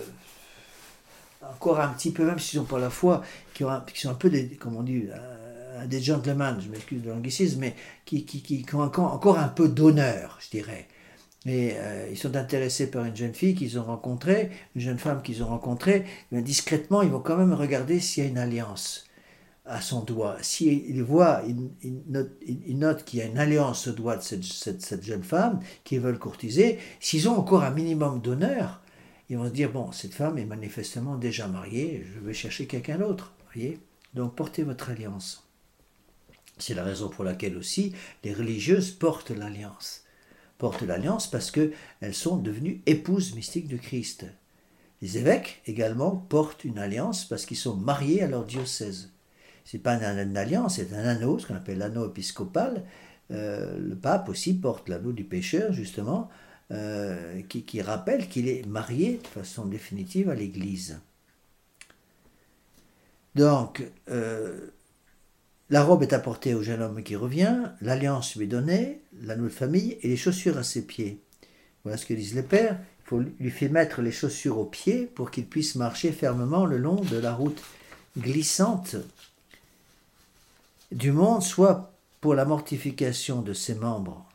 encore un petit peu, même s'ils n'ont pas la foi, qui sont un peu des gentlemen, je m'excuse de l'anglicisme, mais qui ont encore un peu d'honneur, je dirais. Et ils sont intéressés par une jeune fille qu'ils ont rencontrée, une jeune femme qu'ils ont rencontrée, mais discrètement, ils vont quand même regarder s'il y a une alliance à son doigt. S'ils voient, ils notent qu'il y a une alliance au doigt de cette jeune femme qu'ils veulent courtiser, s'ils ont encore un minimum d'honneur, ils vont se dire, bon, cette femme est manifestement déjà mariée, je vais chercher quelqu'un d'autre. Voyez ? Donc portez votre alliance. C'est la raison pour laquelle aussi les religieuses portent l'alliance. Portent l'alliance parce qu'elles sont devenues épouses mystiques du Christ. Les évêques également portent une alliance parce qu'ils sont mariés à leur diocèse. Ce n'est pas une alliance, c'est un anneau, ce qu'on appelle l'anneau épiscopal. Le pape aussi porte l'anneau du pécheur, justement, qui rappelle qu'il est marié de façon définitive à l'Église. Donc, la robe est apportée au jeune homme qui revient, l'alliance lui est donnée, l'anneau de famille et les chaussures à ses pieds. Voilà ce que disent les pères. Il faut lui faire mettre les chaussures aux pieds pour qu'il puisse marcher fermement le long de la route glissante du monde, soit pour la mortification de ses membres,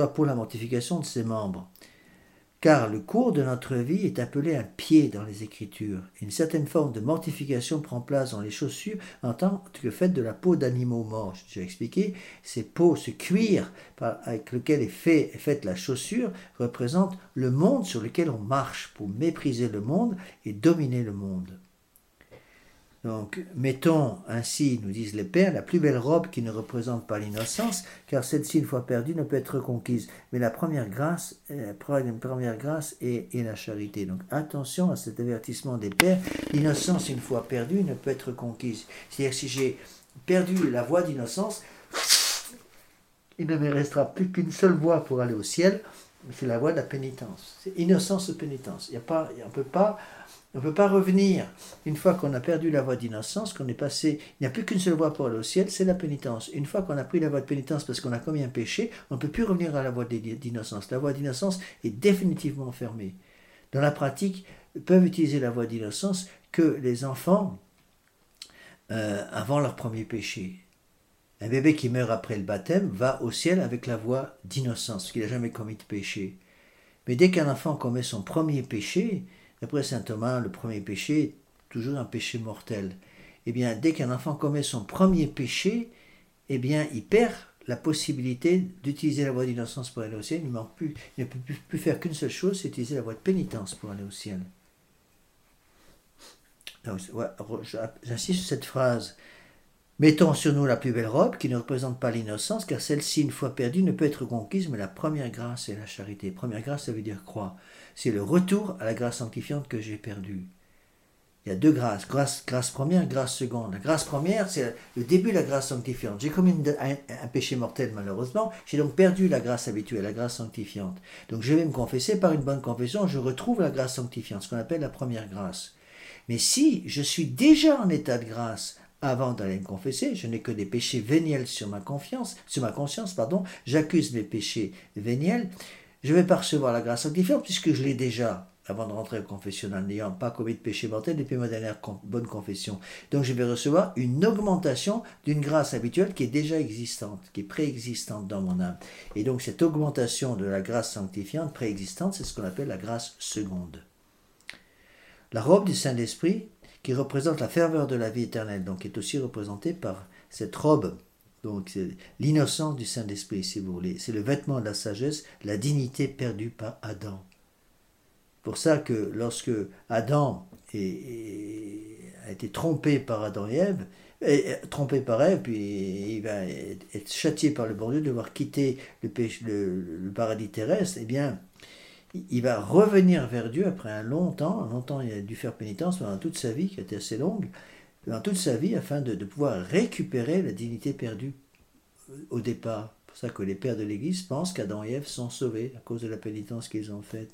car le cours de notre vie est appelé un pied dans les Écritures. Une certaine forme de mortification prend place dans les chaussures en tant que fait de la peau d'animaux morts. Je vais expliquer, ces peaux, ce cuir avec lequel est faite la chaussure représente le monde sur lequel on marche pour mépriser le monde et dominer le monde. Donc, mettons ainsi, nous disent les pères, la plus belle robe qui ne représente pas l'innocence, car celle-ci, une fois perdue, ne peut être reconquise. Mais la première grâce est la charité. Donc, attention à cet avertissement des pères. L'innocence, une fois perdue, ne peut être reconquise. C'est-à-dire, si j'ai perdu la voie d'innocence, il ne me restera plus qu'une seule voie pour aller au ciel, C'est la voie de la pénitence. C'est innocence ou pénitence. On ne peut pas revenir. Une fois qu'on a perdu la voie d'innocence, qu'on est passé, il n'y a plus qu'une seule voie pour aller au ciel, c'est la pénitence. Une fois qu'on a pris la voie de pénitence parce qu'on a commis un péché, on ne peut plus revenir à la voie d'innocence. La voie d'innocence est définitivement fermée. Dans la pratique, peuvent utiliser la voie d'innocence que les enfants avant leur premier péché. Un bébé qui meurt après le baptême va au ciel avec la voie d'innocence, parce qu'il n'a jamais commis de péché. Mais dès qu'un enfant commet son premier péché, d'après saint Thomas, le premier péché est toujours un péché mortel. Eh bien, dès qu'un enfant commet son premier péché, eh bien, il perd la possibilité d'utiliser la voie d'innocence pour aller au ciel. Il ne peut plus faire qu'une seule chose, c'est utiliser la voie de pénitence pour aller au ciel. Donc, j'insiste sur cette phrase. Mettons sur nous la plus belle robe qui ne représente pas l'innocence, car celle-ci, une fois perdue, ne peut être conquise, mais la première grâce est la charité. Première grâce, ça veut dire croix. C'est le retour à la grâce sanctifiante que j'ai perdue. Il y a deux grâces, grâce première, grâce seconde. La grâce première, c'est le début de la grâce sanctifiante. J'ai commis un péché mortel, malheureusement, j'ai donc perdu la grâce habituelle, la grâce sanctifiante. Donc je vais me confesser, par une bonne confession, je retrouve la grâce sanctifiante, ce qu'on appelle la première grâce. Mais si je suis déjà en état de grâce, avant d'aller me confesser, je n'ai que des péchés véniels sur ma conscience, j'accuse mes péchés véniels, je ne vais pas recevoir la grâce sanctifiante puisque je l'ai déjà avant de rentrer au confessionnal, n'ayant pas commis de péché mortel depuis ma dernière bonne confession. Donc je vais recevoir une augmentation d'une grâce habituelle qui est déjà existante, qui est préexistante dans mon âme. Et donc cette augmentation de la grâce sanctifiante préexistante, c'est ce qu'on appelle la grâce seconde. La robe du Saint-Esprit, qui représente la ferveur de la vie éternelle, donc est aussi représentée par cette robe. Donc c'est l'innocence du Saint-Esprit, si vous voulez. C'est le vêtement de la sagesse, la dignité perdue par Adam. Pour ça que lorsque Adam a été trompé par Adam et Ève, puis il va être châtié par le bon Dieu, devoir quitter le paradis terrestre, eh bien, il va revenir vers Dieu après un longtemps il a dû faire pénitence pendant toute sa vie, qui a été assez longue, pendant toute sa vie, afin de pouvoir récupérer la dignité perdue au départ. C'est pour ça que les pères de l'Église pensent qu'Adam et Ève sont sauvés à cause de la pénitence qu'ils ont faite.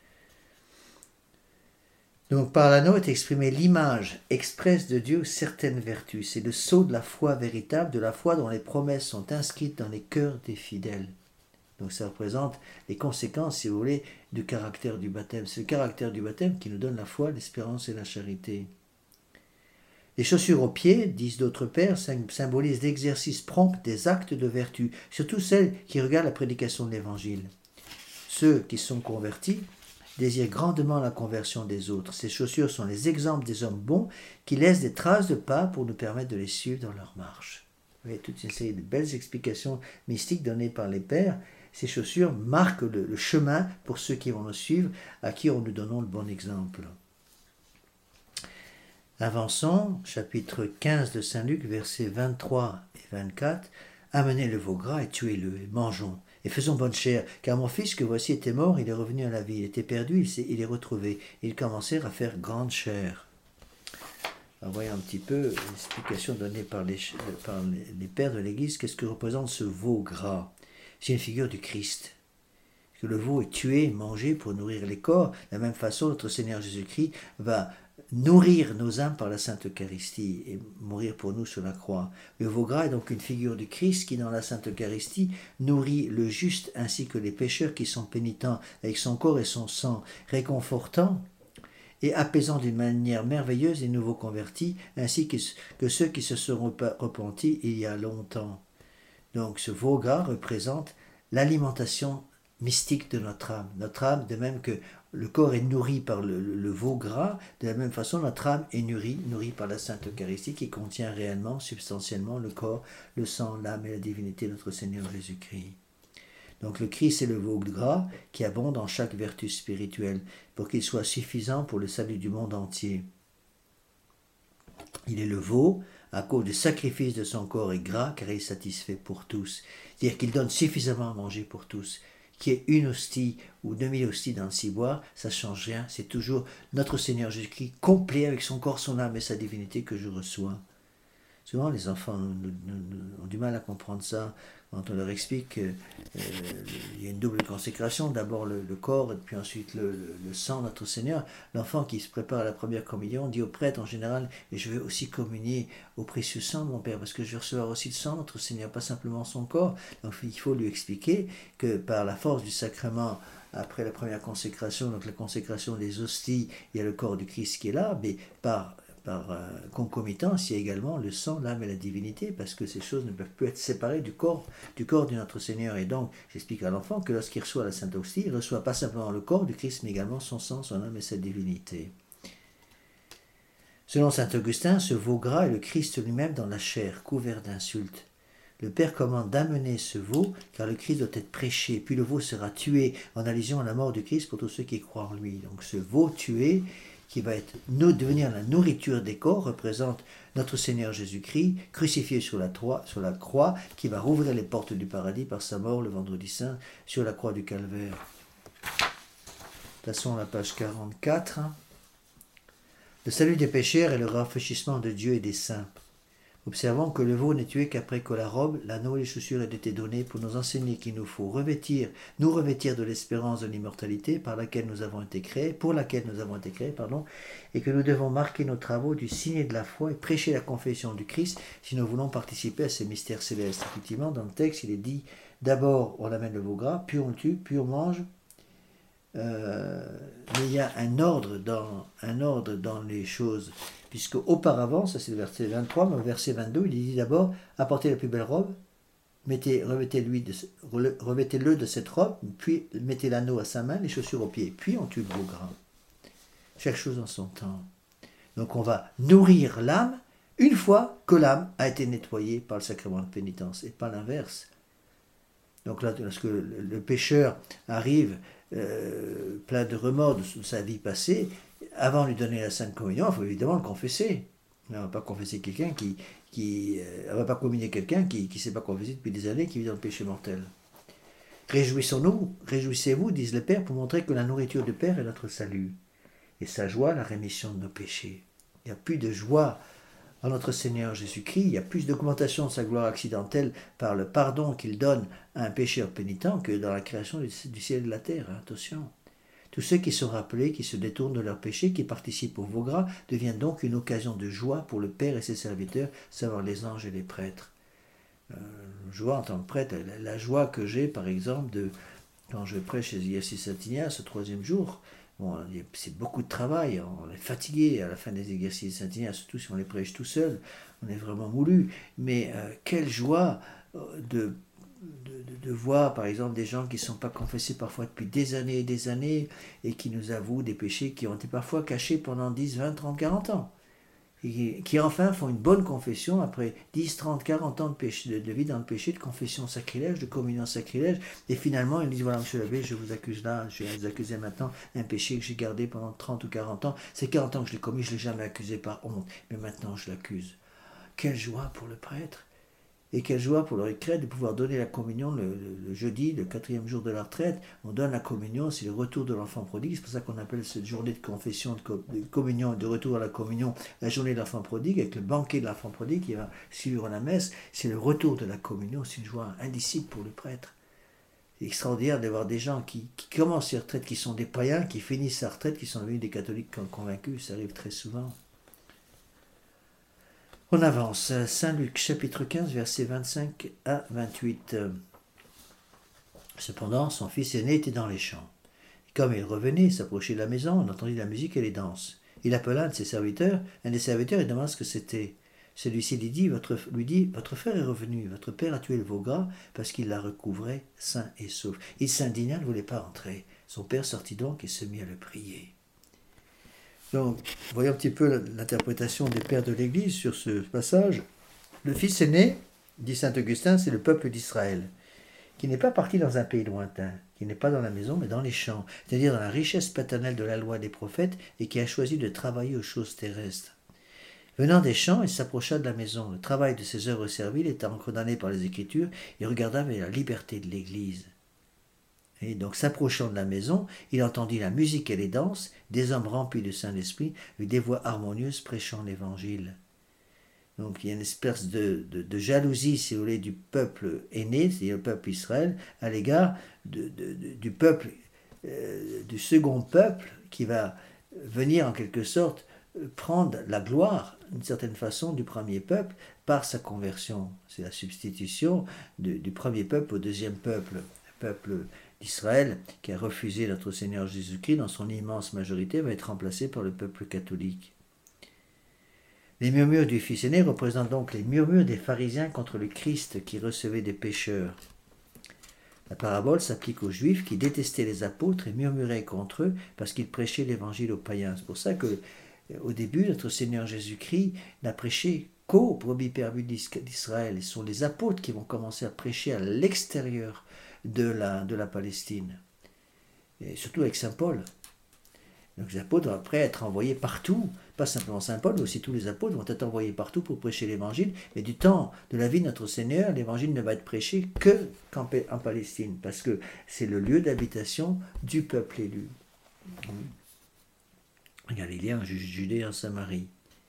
Donc par l'anneau est exprimée l'image expresse de Dieu certaines vertus. C'est le sceau de la foi véritable, de la foi dont les promesses sont inscrites dans les cœurs des fidèles. Donc ça représente les conséquences, si vous voulez, du caractère du baptême. C'est le caractère du baptême qui nous donne la foi, l'espérance et la charité. Les chaussures aux pieds, disent d'autres pères, symbolisent l'exercice prompt des actes de vertu, surtout celles qui regardent la prédication de l'Évangile. Ceux qui sont convertis désirent grandement la conversion des autres. Ces chaussures sont les exemples des hommes bons qui laissent des traces de pas pour nous permettre de les suivre dans leur marche. Vous voyez, toute une série de belles explications mystiques données par les pères. Ces chaussures marquent le chemin pour ceux qui vont nous suivre, à qui nous donnons le bon exemple. Avançons, chapitre 15 de Saint Luc, versets 23 et 24. Amenez le veau gras et tuez-le, et mangeons, et faisons bonne chère, car mon fils que voici était mort, il est revenu à la vie, il était perdu, il est retrouvé. Ils commencèrent à faire grande chair. Alors voyons un petit peu l'explication donnée par les pères de l'Église. Qu'est-ce que représente ce veau gras? C'est une figure du Christ. Que le veau est tué, mangé pour nourrir les corps. De la même façon, notre Seigneur Jésus-Christ va nourrir nos âmes par la Sainte Eucharistie et mourir pour nous sur la croix. Le veau gras est donc une figure du Christ qui, dans la Sainte Eucharistie, nourrit le juste ainsi que les pécheurs qui sont pénitents avec son corps et son sang, réconfortant et apaisant d'une manière merveilleuse les nouveaux convertis, ainsi que ceux qui se seront repentis il y a longtemps. Donc ce veau gras représente l'alimentation mystique de notre âme. Notre âme, de même que le corps est nourri par le veau gras, de la même façon notre âme est nourrie par la Sainte Eucharistie qui contient réellement, substantiellement le corps, le sang, l'âme et la divinité de notre Seigneur Jésus-Christ. Donc le Christ est le veau gras qui abonde en chaque vertu spirituelle pour qu'il soit suffisant pour le salut du monde entier. Il est le veau à cause du sacrifice de son corps est gras car il est satisfait pour tous. C'est-à-dire qu'il donne suffisamment à manger pour tous. Qu'il y ait une hostie ou 2000 hosties dans le ciboire, ça ne change rien. C'est toujours notre Seigneur Jésus-Christ complet avec son corps, son âme et sa divinité que je reçois. Souvent, les enfants ont du mal à comprendre ça quand on leur explique qu'il y a une double consécration, d'abord le corps et puis ensuite le sang, notre Seigneur. L'enfant qui se prépare à la première communion dit au prêtre en général, et je vais aussi communier au précieux sang de mon Père, parce que je vais recevoir aussi le sang de notre Seigneur, pas simplement son corps. Donc il faut lui expliquer que par la force du sacrement, après la première consécration, donc la consécration des hosties, il y a le corps du Christ qui est là, mais par concomitance, il y a également le sang, l'âme et la divinité, parce que ces choses ne peuvent plus être séparées du corps de notre Seigneur. Et donc, j'explique à l'enfant que lorsqu'il reçoit la Sainte Hostie, il ne reçoit pas simplement le corps du Christ, mais également son sang, son âme et sa divinité. Selon saint Augustin, ce veau gras est le Christ lui-même dans la chair, couvert d'insultes. Le Père commande d'amener ce veau, car le Christ doit être prêché, puis le veau sera tué, en allusion à la mort du Christ pour tous ceux qui croient en lui. Donc ce veau tué, qui va devenir la nourriture des corps, représente notre Seigneur Jésus-Christ, crucifié sur la croix, qui va rouvrir les portes du paradis par sa mort le vendredi saint sur la croix du Calvaire. Passons à la page 44. Le salut des pécheurs et le rafraîchissement de Dieu et des saints. Observons que le veau n'est tué qu'après que la robe, l'anneau et les chaussures aient été donnés pour nous enseigner qu'il nous faut nous revêtir de l'espérance de l'immortalité pour laquelle nous avons été créés, et que nous devons marquer nos travaux du signe de la foi et prêcher la confession du Christ si nous voulons participer à ces mystères célestes. Effectivement, dans le texte, il est dit, d'abord on amène le veau gras, puis on le tue, puis on mange. Mais il y a un ordre dans les choses, puisque auparavant, ça c'est le verset 23, mais au verset 22, il dit d'abord, apportez la plus belle robe, revêtez-le de cette robe, puis mettez l'anneau à sa main, les chaussures aux pieds, puis on tue le veau gras. Chaque chose en son temps. Donc on va nourrir l'âme une fois que l'âme a été nettoyée par le sacrement de pénitence, et pas l'inverse. Donc là, lorsque le pécheur arrive plein de remords de sa vie passée, avant de lui donner la Sainte Communion, il faut évidemment le confesser. On ne va pas confesser quelqu'un on va pas communier quelqu'un qui ne s'est pas confessé depuis des années, qui vit dans le péché mortel. Réjouissez-vous, disent les pères, pour montrer que la nourriture du Père est notre salut. Et sa joie, la rémission de nos péchés. Il n'y a plus de joie en notre Seigneur Jésus-Christ, il y a plus d'augmentation de sa gloire accidentelle par le pardon qu'il donne à un pécheur pénitent que dans la création du ciel et de la terre. Attention. Tous ceux qui sont rappelés, qui se détournent de leurs péchés, qui participent au veau gras, deviennent donc une occasion de joie pour le Père et ses serviteurs, savoir les anges et les prêtres. Joie en tant que prêtre, la joie que j'ai par exemple quand je prêche chez exercices Saint-Ignace ce 3e jour. Bon, c'est beaucoup de travail, on est fatigué à la fin des exercices Saint-Ignace, surtout si on les prêche tout seul, on est vraiment moulu. Mais quelle joie de voir par exemple des gens qui ne sont pas confessés parfois depuis des années et qui nous avouent des péchés qui ont été parfois cachés pendant 10, 20, 30, 40 ans. Et qui enfin font une bonne confession après 10, 30, 40 ans de vie dans le péché, de confession sacrilège, de communion sacrilège, et finalement ils disent, voilà monsieur l'abbé, je vous accuse là, je vais vous accuser maintenant d'un péché que j'ai gardé pendant 30 ou 40 ans, c'est 40 ans que je l'ai commis, je ne l'ai jamais accusé par honte, mais maintenant je l'accuse. Quelle joie pour le prêtre, et quelle joie pour le retraite de pouvoir donner la communion le jeudi, le 4e jour de la retraite. On donne la communion, c'est le retour de l'enfant prodigue. C'est pour ça qu'on appelle cette journée de confession, de communion, de retour à la communion, la journée de l'enfant prodigue, avec le banquet de l'enfant prodigue qui va suivre la messe. C'est le retour de la communion, c'est une joie indicible pour le prêtre. C'est extraordinaire de voir des gens qui commencent ces retraites, qui sont des païens, qui finissent sa retraite, qui sont devenus des catholiques convaincus. Ça arrive très souvent. On avance, Saint Luc, chapitre 15, versets 25 à 28. Cependant, son fils aîné était dans les champs. Et comme il revenait, s'approchait de la maison, on entendit la musique et les danses. Il appela un des serviteurs, et demanda ce que c'était. Celui-ci lui dit, votre frère est revenu, votre père a tué le veau gras parce qu'il la recouvrait sain et sauf. Il s'indigna, ne voulait pas entrer. Son père sortit donc et se mit à le prier. Donc, voyons un petit peu l'interprétation des pères de l'Église sur ce passage. Le fils aîné, dit saint Augustin, c'est le peuple d'Israël, qui n'est pas parti dans un pays lointain, qui n'est pas dans la maison, mais dans les champs, c'est-à-dire dans la richesse paternelle de la loi des prophètes, et qui a choisi de travailler aux choses terrestres. Venant des champs, il s'approcha de la maison. Le travail de ses œuvres serviles étant condamné par les Écritures, il regarda vers la liberté de l'Église. Et donc, s'approchant de la maison, il entendit la musique et les danses, des hommes remplis du Saint-Esprit, avec des voix harmonieuses prêchant l'Évangile. Donc il y a une espèce de jalousie, si vous voulez, du peuple aîné, c'est-à-dire le peuple Israël, à l'égard du peuple, du second peuple qui va venir en quelque sorte prendre la gloire, d'une certaine façon, du premier peuple par sa conversion. C'est la substitution du premier peuple au deuxième peuple, le peuple d'Israël qui a refusé notre Seigneur Jésus-Christ dans son immense majorité va être remplacé par le peuple catholique. Les murmures du fils aîné représentent donc les murmures des pharisiens contre le Christ qui recevait des pécheurs. La parabole s'applique aux Juifs qui détestaient les apôtres et murmuraient contre eux parce qu'ils prêchaient l'évangile aux païens. C'est pour ça que, au début, notre Seigneur Jésus-Christ n'a prêché qu'aux brebis perdues d'Israël. Ce sont les apôtres qui vont commencer à prêcher à l'extérieur de la Palestine, et surtout avec saint Paul. Donc les apôtres vont après être envoyés partout, pas simplement saint Paul, mais aussi tous les apôtres vont être envoyés partout pour prêcher l'évangile. Mais du temps de la vie de notre Seigneur, l'évangile ne va être prêché qu'en Palestine, parce que c'est le lieu d'habitation du peuple élu. En Galilée, en Judée, en Samarie.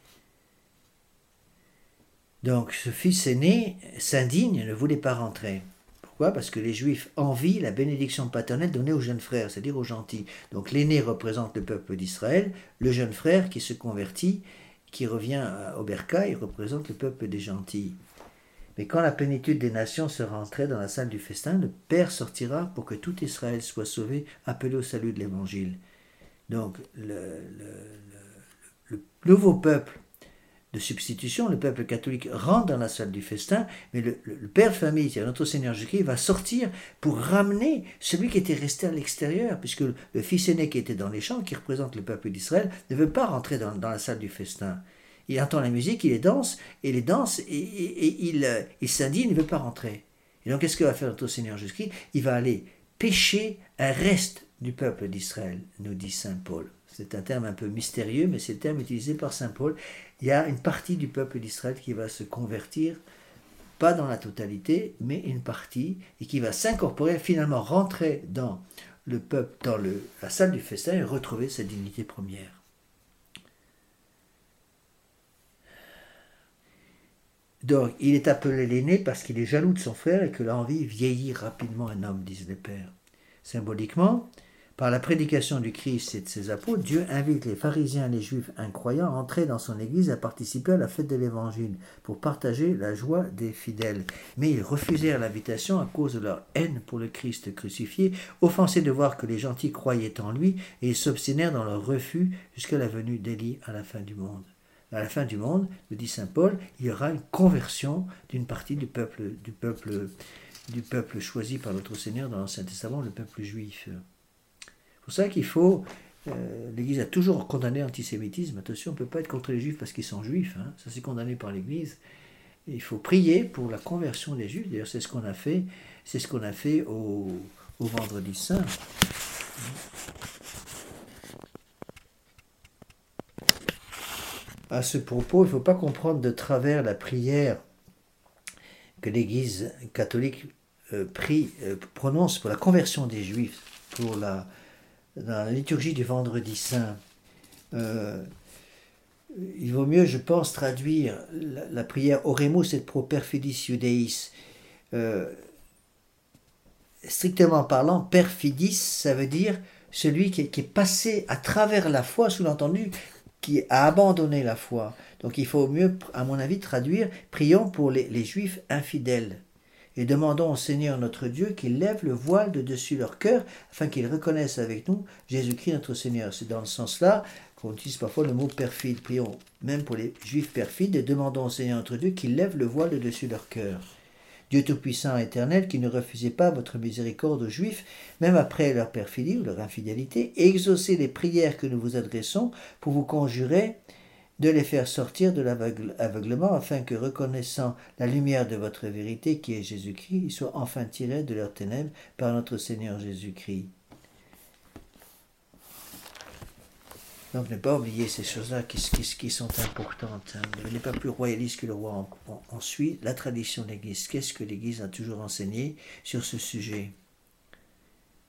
Donc ce fils aîné, s'indigne, ne voulait pas rentrer. Pourquoi ? Parce que les Juifs envient la bénédiction paternelle donnée aux jeunes frères, c'est-à-dire aux gentils. Donc l'aîné représente le peuple d'Israël, le jeune frère qui se convertit, qui revient au bercail, représente le peuple des gentils. Mais quand la plénitude des nations sera entrée dans la salle du festin, le Père sortira pour que tout Israël soit sauvé, appelé au salut de l'Évangile. Donc le nouveau peuple de substitution, le peuple catholique rentre dans la salle du festin, mais le Père de famille, c'est notre Seigneur Jésus-Christ, va sortir pour ramener celui qui était resté à l'extérieur, puisque le fils aîné qui était dans les champs, qui représente le peuple d'Israël, ne veut pas rentrer dans la salle du festin. Il entend la musique, il les danse, et il s'indigne, il ne veut pas rentrer. Et donc qu'est-ce que va faire notre Seigneur Jésus-Christ ? Il va aller pécher un reste du peuple d'Israël, nous dit saint Paul. C'est un terme un peu mystérieux, mais c'est le terme utilisé par saint Paul. Il y a une partie du peuple d'Israël qui va se convertir, pas dans la totalité, mais une partie, et qui va s'incorporer, finalement rentrer dans le peuple, dans la salle du festin et retrouver sa dignité première. Donc, il est appelé l'aîné parce qu'il est jaloux de son frère et que l'envie vieillit rapidement un homme, disent les pères. Symboliquement, par la prédication du Christ et de ses apôtres, Dieu invite les pharisiens et les juifs incroyants à entrer dans son église et à participer à la fête de l'évangile pour partager la joie des fidèles. Mais ils refusèrent l'invitation à cause de leur haine pour le Christ crucifié, offensés de voir que les gentils croyaient en lui, et ils s'obstinèrent dans leur refus jusqu'à la venue d'Élie à la fin du monde. À la fin du monde, nous dit saint Paul, il y aura une conversion d'une partie du peuple choisi par notre Seigneur dans l'Ancien Testament, le peuple juif. C'est pour ça qu'il faut, l'Église a toujours condamné l'antisémitisme. Attention, on ne peut pas être contre les Juifs parce qu'ils sont Juifs. Ça, c'est condamné par l'Église. Et il faut prier pour la conversion des Juifs. D'ailleurs, c'est ce qu'on a fait. C'est ce qu'on a fait au Vendredi Saint. À ce propos, il ne faut pas comprendre de travers la prière que l'Église catholique prononce pour la conversion des Juifs, dans la liturgie du Vendredi Saint. Il vaut mieux, je pense, traduire la prière Oremus et pro perfidis Judaeis. Strictement parlant, perfidis, ça veut dire celui qui est passé à travers la foi, sous-entendu, qui a abandonné la foi. Donc il faut mieux, à mon avis, traduire « Prions pour les Juifs infidèles » et demandons au Seigneur notre Dieu qu'il lève le voile de dessus leur cœur afin qu'ils reconnaissent avec nous Jésus-Christ notre Seigneur. C'est dans ce sens-là qu'on utilise parfois le mot perfide. Prions même pour les Juifs perfides et demandons au Seigneur notre Dieu qu'il lève le voile de dessus leur cœur. Dieu Tout-Puissant et Éternel, qui ne refusez pas votre miséricorde aux Juifs, même après leur perfidie ou leur infidélité, exaucez les prières que nous vous adressons pour vous conjurer de les faire sortir de l'aveuglement, afin que, reconnaissant la lumière de votre vérité, qui est Jésus-Christ, ils soient enfin tirés de leurs ténèbres par notre Seigneur Jésus-Christ. Donc ne pas oublier ces choses-là qui sont importantes. Ne devenez pas plus royaliste que le roi. On suit la tradition de l'Église. Qu'est-ce que l'Église a toujours enseigné sur ce sujet ?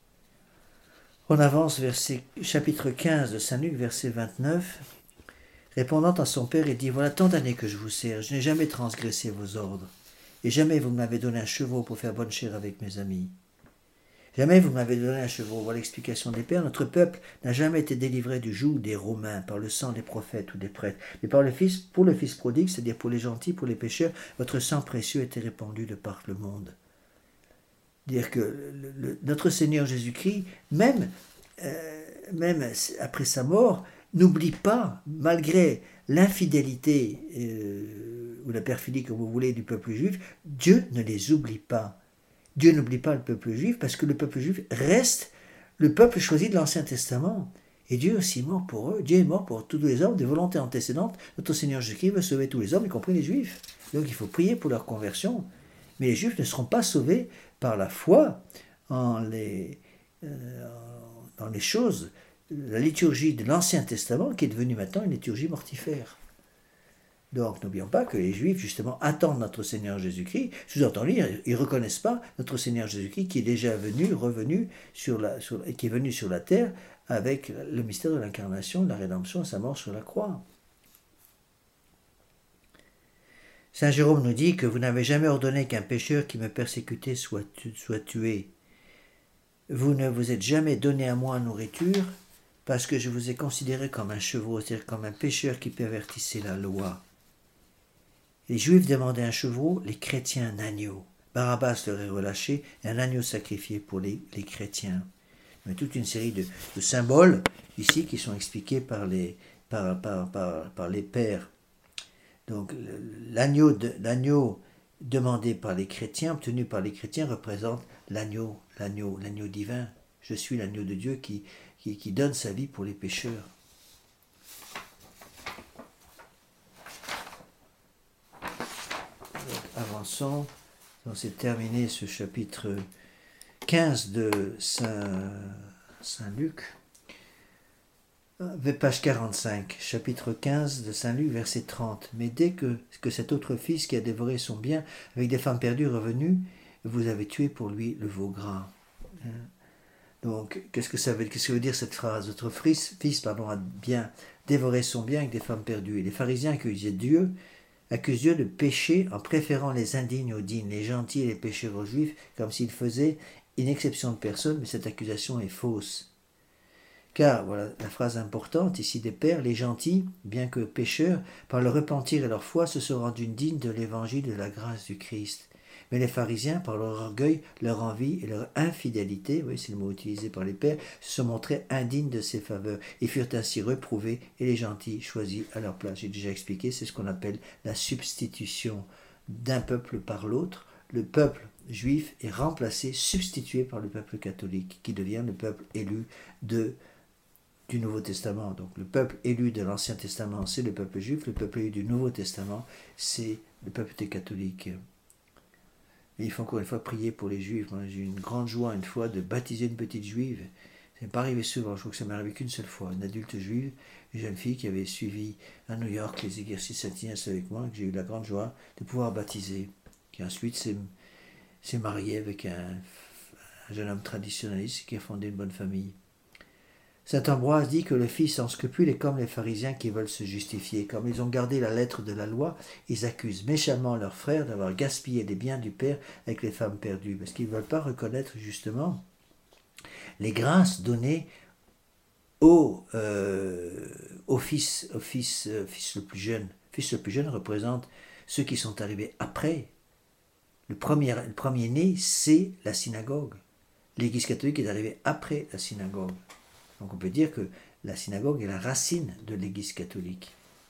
On avance chapitre 15 de Saint Luc, verset 29. Répondant à son père, il dit, voilà tant d'années que je vous sers, je n'ai jamais transgressé vos ordres, et jamais vous ne m'avez donné un chevreau pour faire bonne chère avec mes amis. Jamais vous m'avez donné un chevreau. Voilà l'explication des pères. Notre peuple n'a jamais été délivré du joug des Romains par le sang des prophètes ou des prêtres. Mais par le Fils, pour le Fils prodigue, c'est-à-dire pour les gentils, pour les pécheurs, votre sang précieux était répandu de par le monde. Dire que notre Seigneur Jésus-Christ, même après sa mort, n'oublie pas, malgré l'infidélité ou la perfidie, comme vous voulez, du peuple juif, Dieu ne les oublie pas. Dieu n'oublie pas le peuple juif parce que le peuple juif reste le peuple choisi de l'Ancien Testament. Et Dieu aussi est mort pour eux. Dieu est mort pour tous les hommes des volontés antécédentes. Notre Seigneur Jésus-Christ veut sauver tous les hommes, y compris les juifs. Donc il faut prier pour leur conversion. Mais les juifs ne seront pas sauvés par la foi dans les choses, la liturgie de l'Ancien Testament qui est devenue maintenant une liturgie mortifère. Donc n'oublions pas que les Juifs justement attendent notre Seigneur Jésus-Christ. Sous-entendu, ils ne reconnaissent pas notre Seigneur Jésus-Christ qui est déjà revenu qui est venu sur la terre avec le mystère de l'incarnation, de la rédemption et sa mort sur la croix. Saint Jérôme nous dit que vous n'avez jamais ordonné qu'un pécheur qui me persécutait soit tué. Vous ne vous êtes jamais donné à moi nourriture parce que je vous ai considéré comme un chevreau, c'est-à-dire comme un pécheur qui pervertissait la loi. Les Juifs demandaient un chevreau, les chrétiens un agneau. Barabbas leur est relâché et un agneau sacrifié pour les chrétiens. Il y a toute une série de symboles ici qui sont expliqués par les pères. Donc l'agneau demandé par les chrétiens, obtenu par les chrétiens, représente l'agneau divin. Je suis l'agneau de Dieu qui donne sa vie pour les pécheurs. Avançons, c'est terminé ce chapitre 15 de Saint Luc. Page 45, chapitre 15 de Saint Luc, verset 30. Mais dès que cet autre fils qui a dévoré son bien avec des femmes perdues est revenu, vous avez tué pour lui le veau gras. Donc, qu'est-ce que veut dire cette phrase? Votre fils a bien dévoré son bien avec des femmes perdues. Et les pharisiens accusent Dieu de péché en préférant les indignes aux dignes, les gentils et les pécheurs aux juifs, comme s'ils faisaient une exception de personne, mais cette accusation est fausse. Car, voilà la phrase importante ici des pères, les gentils, bien que pécheurs, par leur repentir et leur foi, se sont rendus dignes de l'évangile de la grâce du Christ. Mais les pharisiens, par leur orgueil, leur envie et leur infidélité, oui, c'est le mot utilisé par les pères, se sont montrés indignes de ses faveurs et furent ainsi reprouvés et les gentils choisis à leur place. J'ai déjà expliqué, c'est ce qu'on appelle la substitution d'un peuple par l'autre. Le peuple juif est remplacé, substitué par le peuple catholique, qui devient le peuple élu du Nouveau Testament. Donc le peuple élu de l'Ancien Testament, c'est le peuple juif. Le peuple élu du Nouveau Testament, c'est le peuple des catholiques. Et il faut encore une fois prier pour les juifs. Moi, j'ai eu une grande joie une fois de baptiser une petite juive. Ça n'est pas arrivé souvent, je crois que ça m'est arrivé qu'une seule fois. Une adulte juive, une jeune fille qui avait suivi à New York les exercices saintiens avec moi, que j'ai eu la grande joie de pouvoir baptiser. Qui ensuite s'est mariée avec un jeune homme traditionnaliste qui a fondé une bonne famille. Saint Ambroise dit que le fils sans scrupule est comme les pharisiens qui veulent se justifier. Comme ils ont gardé la lettre de la loi, ils accusent méchamment leurs frères d'avoir gaspillé les biens du Père avec les femmes perdues, parce qu'ils ne veulent pas reconnaître justement les grâces données au fils le plus jeune. Le fils le plus jeune représente ceux qui sont arrivés après. Le premier-né, c'est la synagogue. L'Église catholique est arrivée après la synagogue. Donc on peut dire que la synagogue est la racine de l'Église catholique.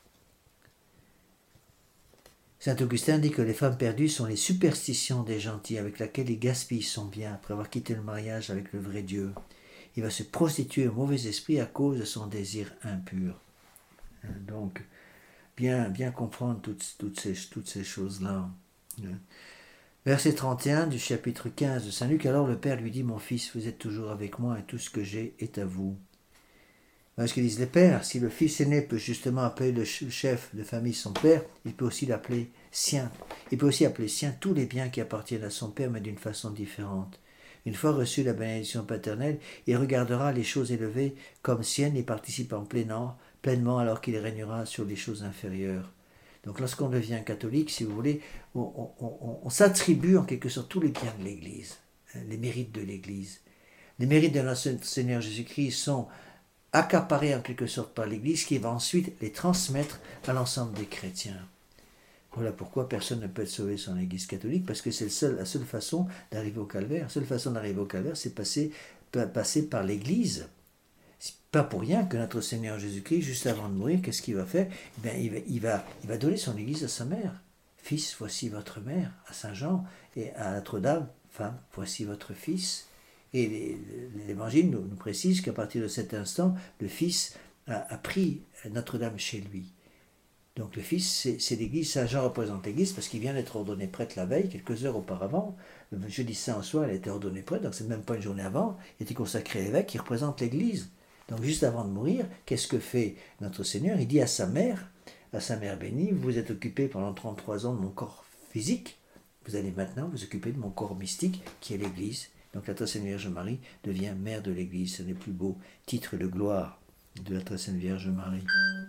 Saint Augustin dit que les femmes perdues sont les superstitions des gentils avec lesquelles ils gaspillent son bien après avoir quitté le mariage avec le vrai Dieu. Il va se prostituer au mauvais esprit à cause de son désir impur. Donc, bien comprendre toutes ces choses-là. Verset 31 du chapitre 15 de Saint Luc. Alors le Père lui dit, mon fils, vous êtes toujours avec moi et tout ce que j'ai est à vous. Parce qu'ils disent les pères, si le fils aîné peut justement appeler le chef de famille son père, il peut aussi l'appeler sien. Il peut aussi appeler sien tous les biens qui appartiennent à son père, mais d'une façon différente. Une fois reçu la bénédiction paternelle, il regardera les choses élevées comme siennes et participe en plein pleinement alors qu'il régnera sur les choses inférieures. Donc lorsqu'on devient catholique, si vous voulez, on s'attribue en quelque sorte tous les biens de l'Église, les mérites de l'Église. Les mérites de notre Seigneur Jésus-Christ sont accaparés en quelque sorte par l'Église qui va ensuite les transmettre à l'ensemble des chrétiens. Voilà pourquoi personne ne peut être sauvé sans l'Église catholique, parce que c'est la seule façon d'arriver au calvaire. La seule façon d'arriver au calvaire, c'est passer par l'Église. C'est pas pour rien que notre Seigneur Jésus-Christ, juste avant de mourir, qu'est-ce qu'il va faire? Eh bien, il va donner son Église à sa mère. Fils, voici votre mère, à Saint Jean, et à Notre-Dame, femme, voici votre fils. Et l'Évangile nous précise qu'à partir de cet instant, le Fils a pris Notre-Dame chez lui. Donc le Fils, c'est l'Église. Saint Jean représente l'Église parce qu'il vient d'être ordonné prêtre la veille, quelques heures auparavant. Le jeudi saint au soir, il a été ordonné prêtre, donc c'est même pas une journée avant. Il était consacré évêque, il représente l'Église. Donc juste avant de mourir, qu'est-ce que fait notre Seigneur? Il dit à sa mère bénie, vous êtes occupé pendant 33 ans de mon corps physique, vous allez maintenant vous occuper de mon corps mystique qui est l'Église. Donc la Très Sainte Vierge Marie devient mère de l'Église. C'est le plus beau titre de gloire de la Très Sainte Vierge Marie.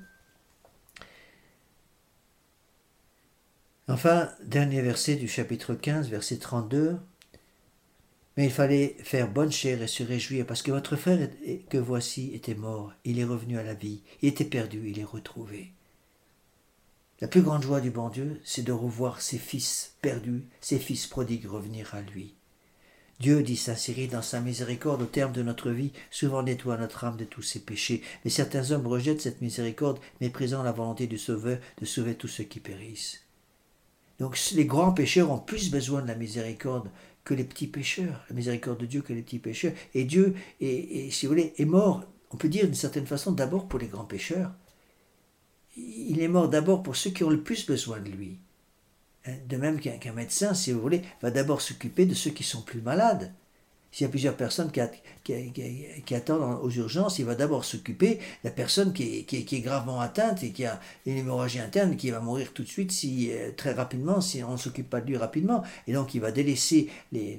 Enfin, dernier verset du chapitre 15, verset 32. Mais il fallait faire bonne chère et se réjouir, parce que votre frère que voici était mort, il est revenu à la vie, il était perdu, il est retrouvé. La plus grande joie du bon Dieu, c'est de revoir ses fils perdus, ses fils prodigues revenir à lui. Dieu, dit saint Cyril, dans sa miséricorde, au terme de notre vie, souvent nettoie notre âme de tous ses péchés. Mais certains hommes rejettent cette miséricorde, méprisant la volonté du Sauveur de sauver tous ceux qui périssent. Donc les grands pécheurs ont plus besoin de la miséricorde que les petits pécheurs, la miséricorde de Dieu que les petits pécheurs. Et Dieu, si vous voulez, est mort, on peut dire d'une certaine façon, d'abord pour les grands pécheurs. Il est mort d'abord pour ceux qui ont le plus besoin de lui. De même qu'un médecin, si vous voulez, va d'abord s'occuper de ceux qui sont plus malades. S'il y a plusieurs personnes qui attendent aux urgences, il va d'abord s'occuper de la personne qui est gravement atteinte et qui a une hémorragie interne qui va mourir tout de suite très rapidement si on ne s'occupe pas de lui rapidement. Et donc il va délaisser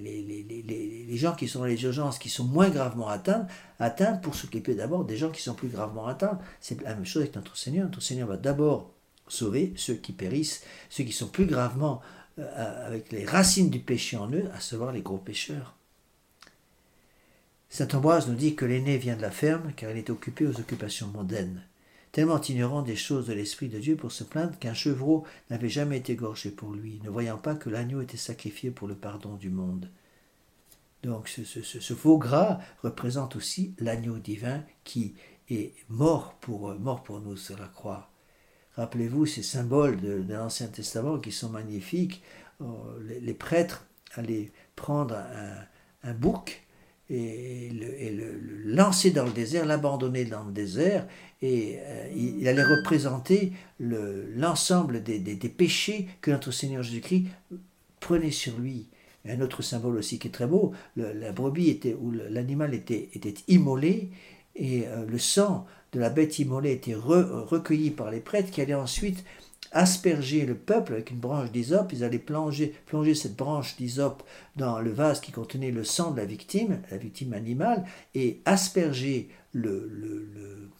les gens qui sont dans les urgences qui sont moins gravement atteints pour s'occuper d'abord des gens qui sont plus gravement atteints. C'est la même chose avec notre Seigneur. Notre Seigneur va d'abord sauver ceux qui périssent, ceux qui sont plus gravement avec les racines du péché en eux, à savoir les gros pécheurs. Saint Ambroise nous dit que l'aîné vient de la ferme car il est occupé aux occupations mondaines, tellement ignorant des choses de l'Esprit de Dieu pour se plaindre qu'un chevreau n'avait jamais été égorgé pour lui, ne voyant pas que l'agneau était sacrifié pour le pardon du monde. Donc ce veau gras représente aussi l'agneau divin qui est mort pour nous sur la croix. Rappelez-vous ces symboles de l'Ancien Testament qui sont magnifiques. Les prêtres allaient prendre un bouc et le lancer dans le désert, l'abandonner dans le désert, et il allait représenter l'ensemble des péchés que notre Seigneur Jésus-Christ prenait sur lui. Un autre symbole aussi qui est très beau, la brebis ou l'animal était immolé, et le sang de la bête immolée était recueilli par les prêtres qui allaient ensuite asperger le peuple avec une branche d'hysope. Ils allaient plonger cette branche d'hysope dans le vase qui contenait le sang de la victime animale, et asperger le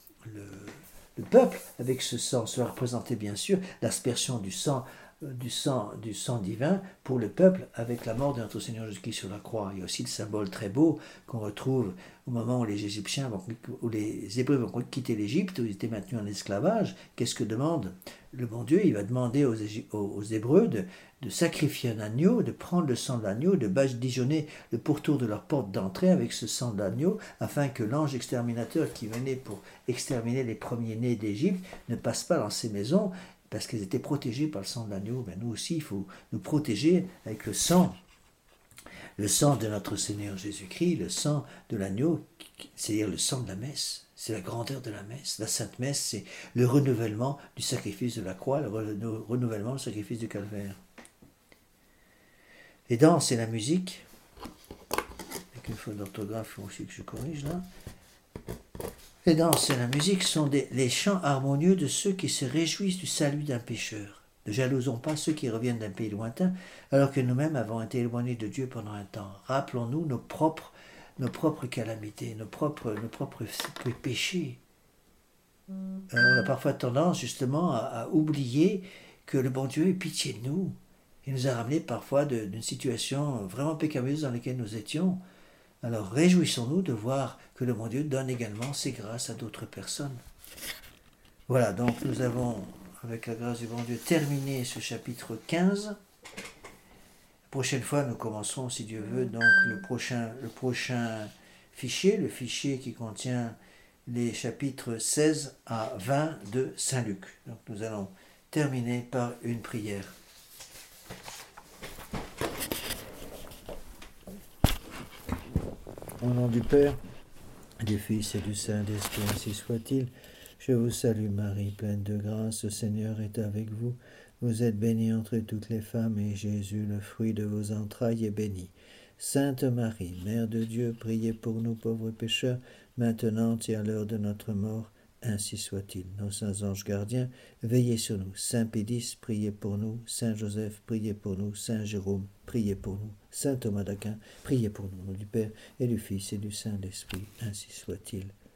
peuple avec ce sang. Cela représentait bien sûr l'aspersion du sang divin pour le peuple avec la mort de notre Seigneur Jésus-Christ sur la croix. Il y a aussi le symbole très beau qu'on retrouve au moment où les Hébreux vont quitter l'Égypte, où ils étaient maintenus en esclavage. Qu'est-ce que demande le bon Dieu? Il va demander aux Hébreux de sacrifier un agneau, de prendre le sang de l'agneau, de badigeonner le pourtour de leur porte d'entrée avec ce sang de l'agneau, afin que l'ange exterminateur qui venait pour exterminer les premiers-nés d'Égypte ne passe pas dans ces maisons, parce qu'ils étaient protégés par le sang de l'agneau. Ben nous aussi, il faut nous protéger avec le sang de notre Seigneur Jésus-Christ, le sang de l'agneau, c'est-à-dire le sang de la messe. C'est la grandeur de la messe. La Sainte Messe, c'est le renouvellement du sacrifice de la croix, le renouvellement du sacrifice du calvaire. Les danses et la musique, avec une faute d'orthographe aussi que je corrige là. Les danses et la musique sont les chants harmonieux de ceux qui se réjouissent du salut d'un pécheur. Ne jalousons pas ceux qui reviennent d'un pays lointain, alors que nous-mêmes avons été éloignés de Dieu pendant un temps. Rappelons-nous nos propres calamités, nos propres péchés. On a parfois tendance justement à oublier que le bon Dieu ait pitié de nous. Il nous a ramenés parfois d'une situation vraiment pécameuse dans laquelle nous étions. Alors réjouissons-nous de voir que le bon Dieu donne également ses grâces à d'autres personnes. Voilà, donc nous avons, avec la grâce du bon Dieu, terminé ce chapitre 15. La prochaine fois, nous commencerons, si Dieu veut, donc le prochain fichier, le fichier qui contient les chapitres 16 à 20 de Saint Luc. Donc nous allons terminer par une prière. Au nom du Père, du Fils et du Saint-Esprit, ainsi soit-il. Je vous salue Marie, pleine de grâce, le Seigneur est avec vous. Vous êtes bénie entre toutes les femmes, et Jésus, le fruit de vos entrailles, est béni. Sainte Marie, Mère de Dieu, priez pour nous pauvres pécheurs, maintenant et à l'heure de notre mort. Ainsi soit-il. Nos saints anges gardiens, veillez sur nous. Saint Pédis, priez pour nous. Saint Joseph, priez pour nous. Saint Jérôme, priez pour nous. Saint Thomas d'Aquin, priez pour nous. Au nom du Père et du Fils et du Saint-Esprit. Ainsi soit-il.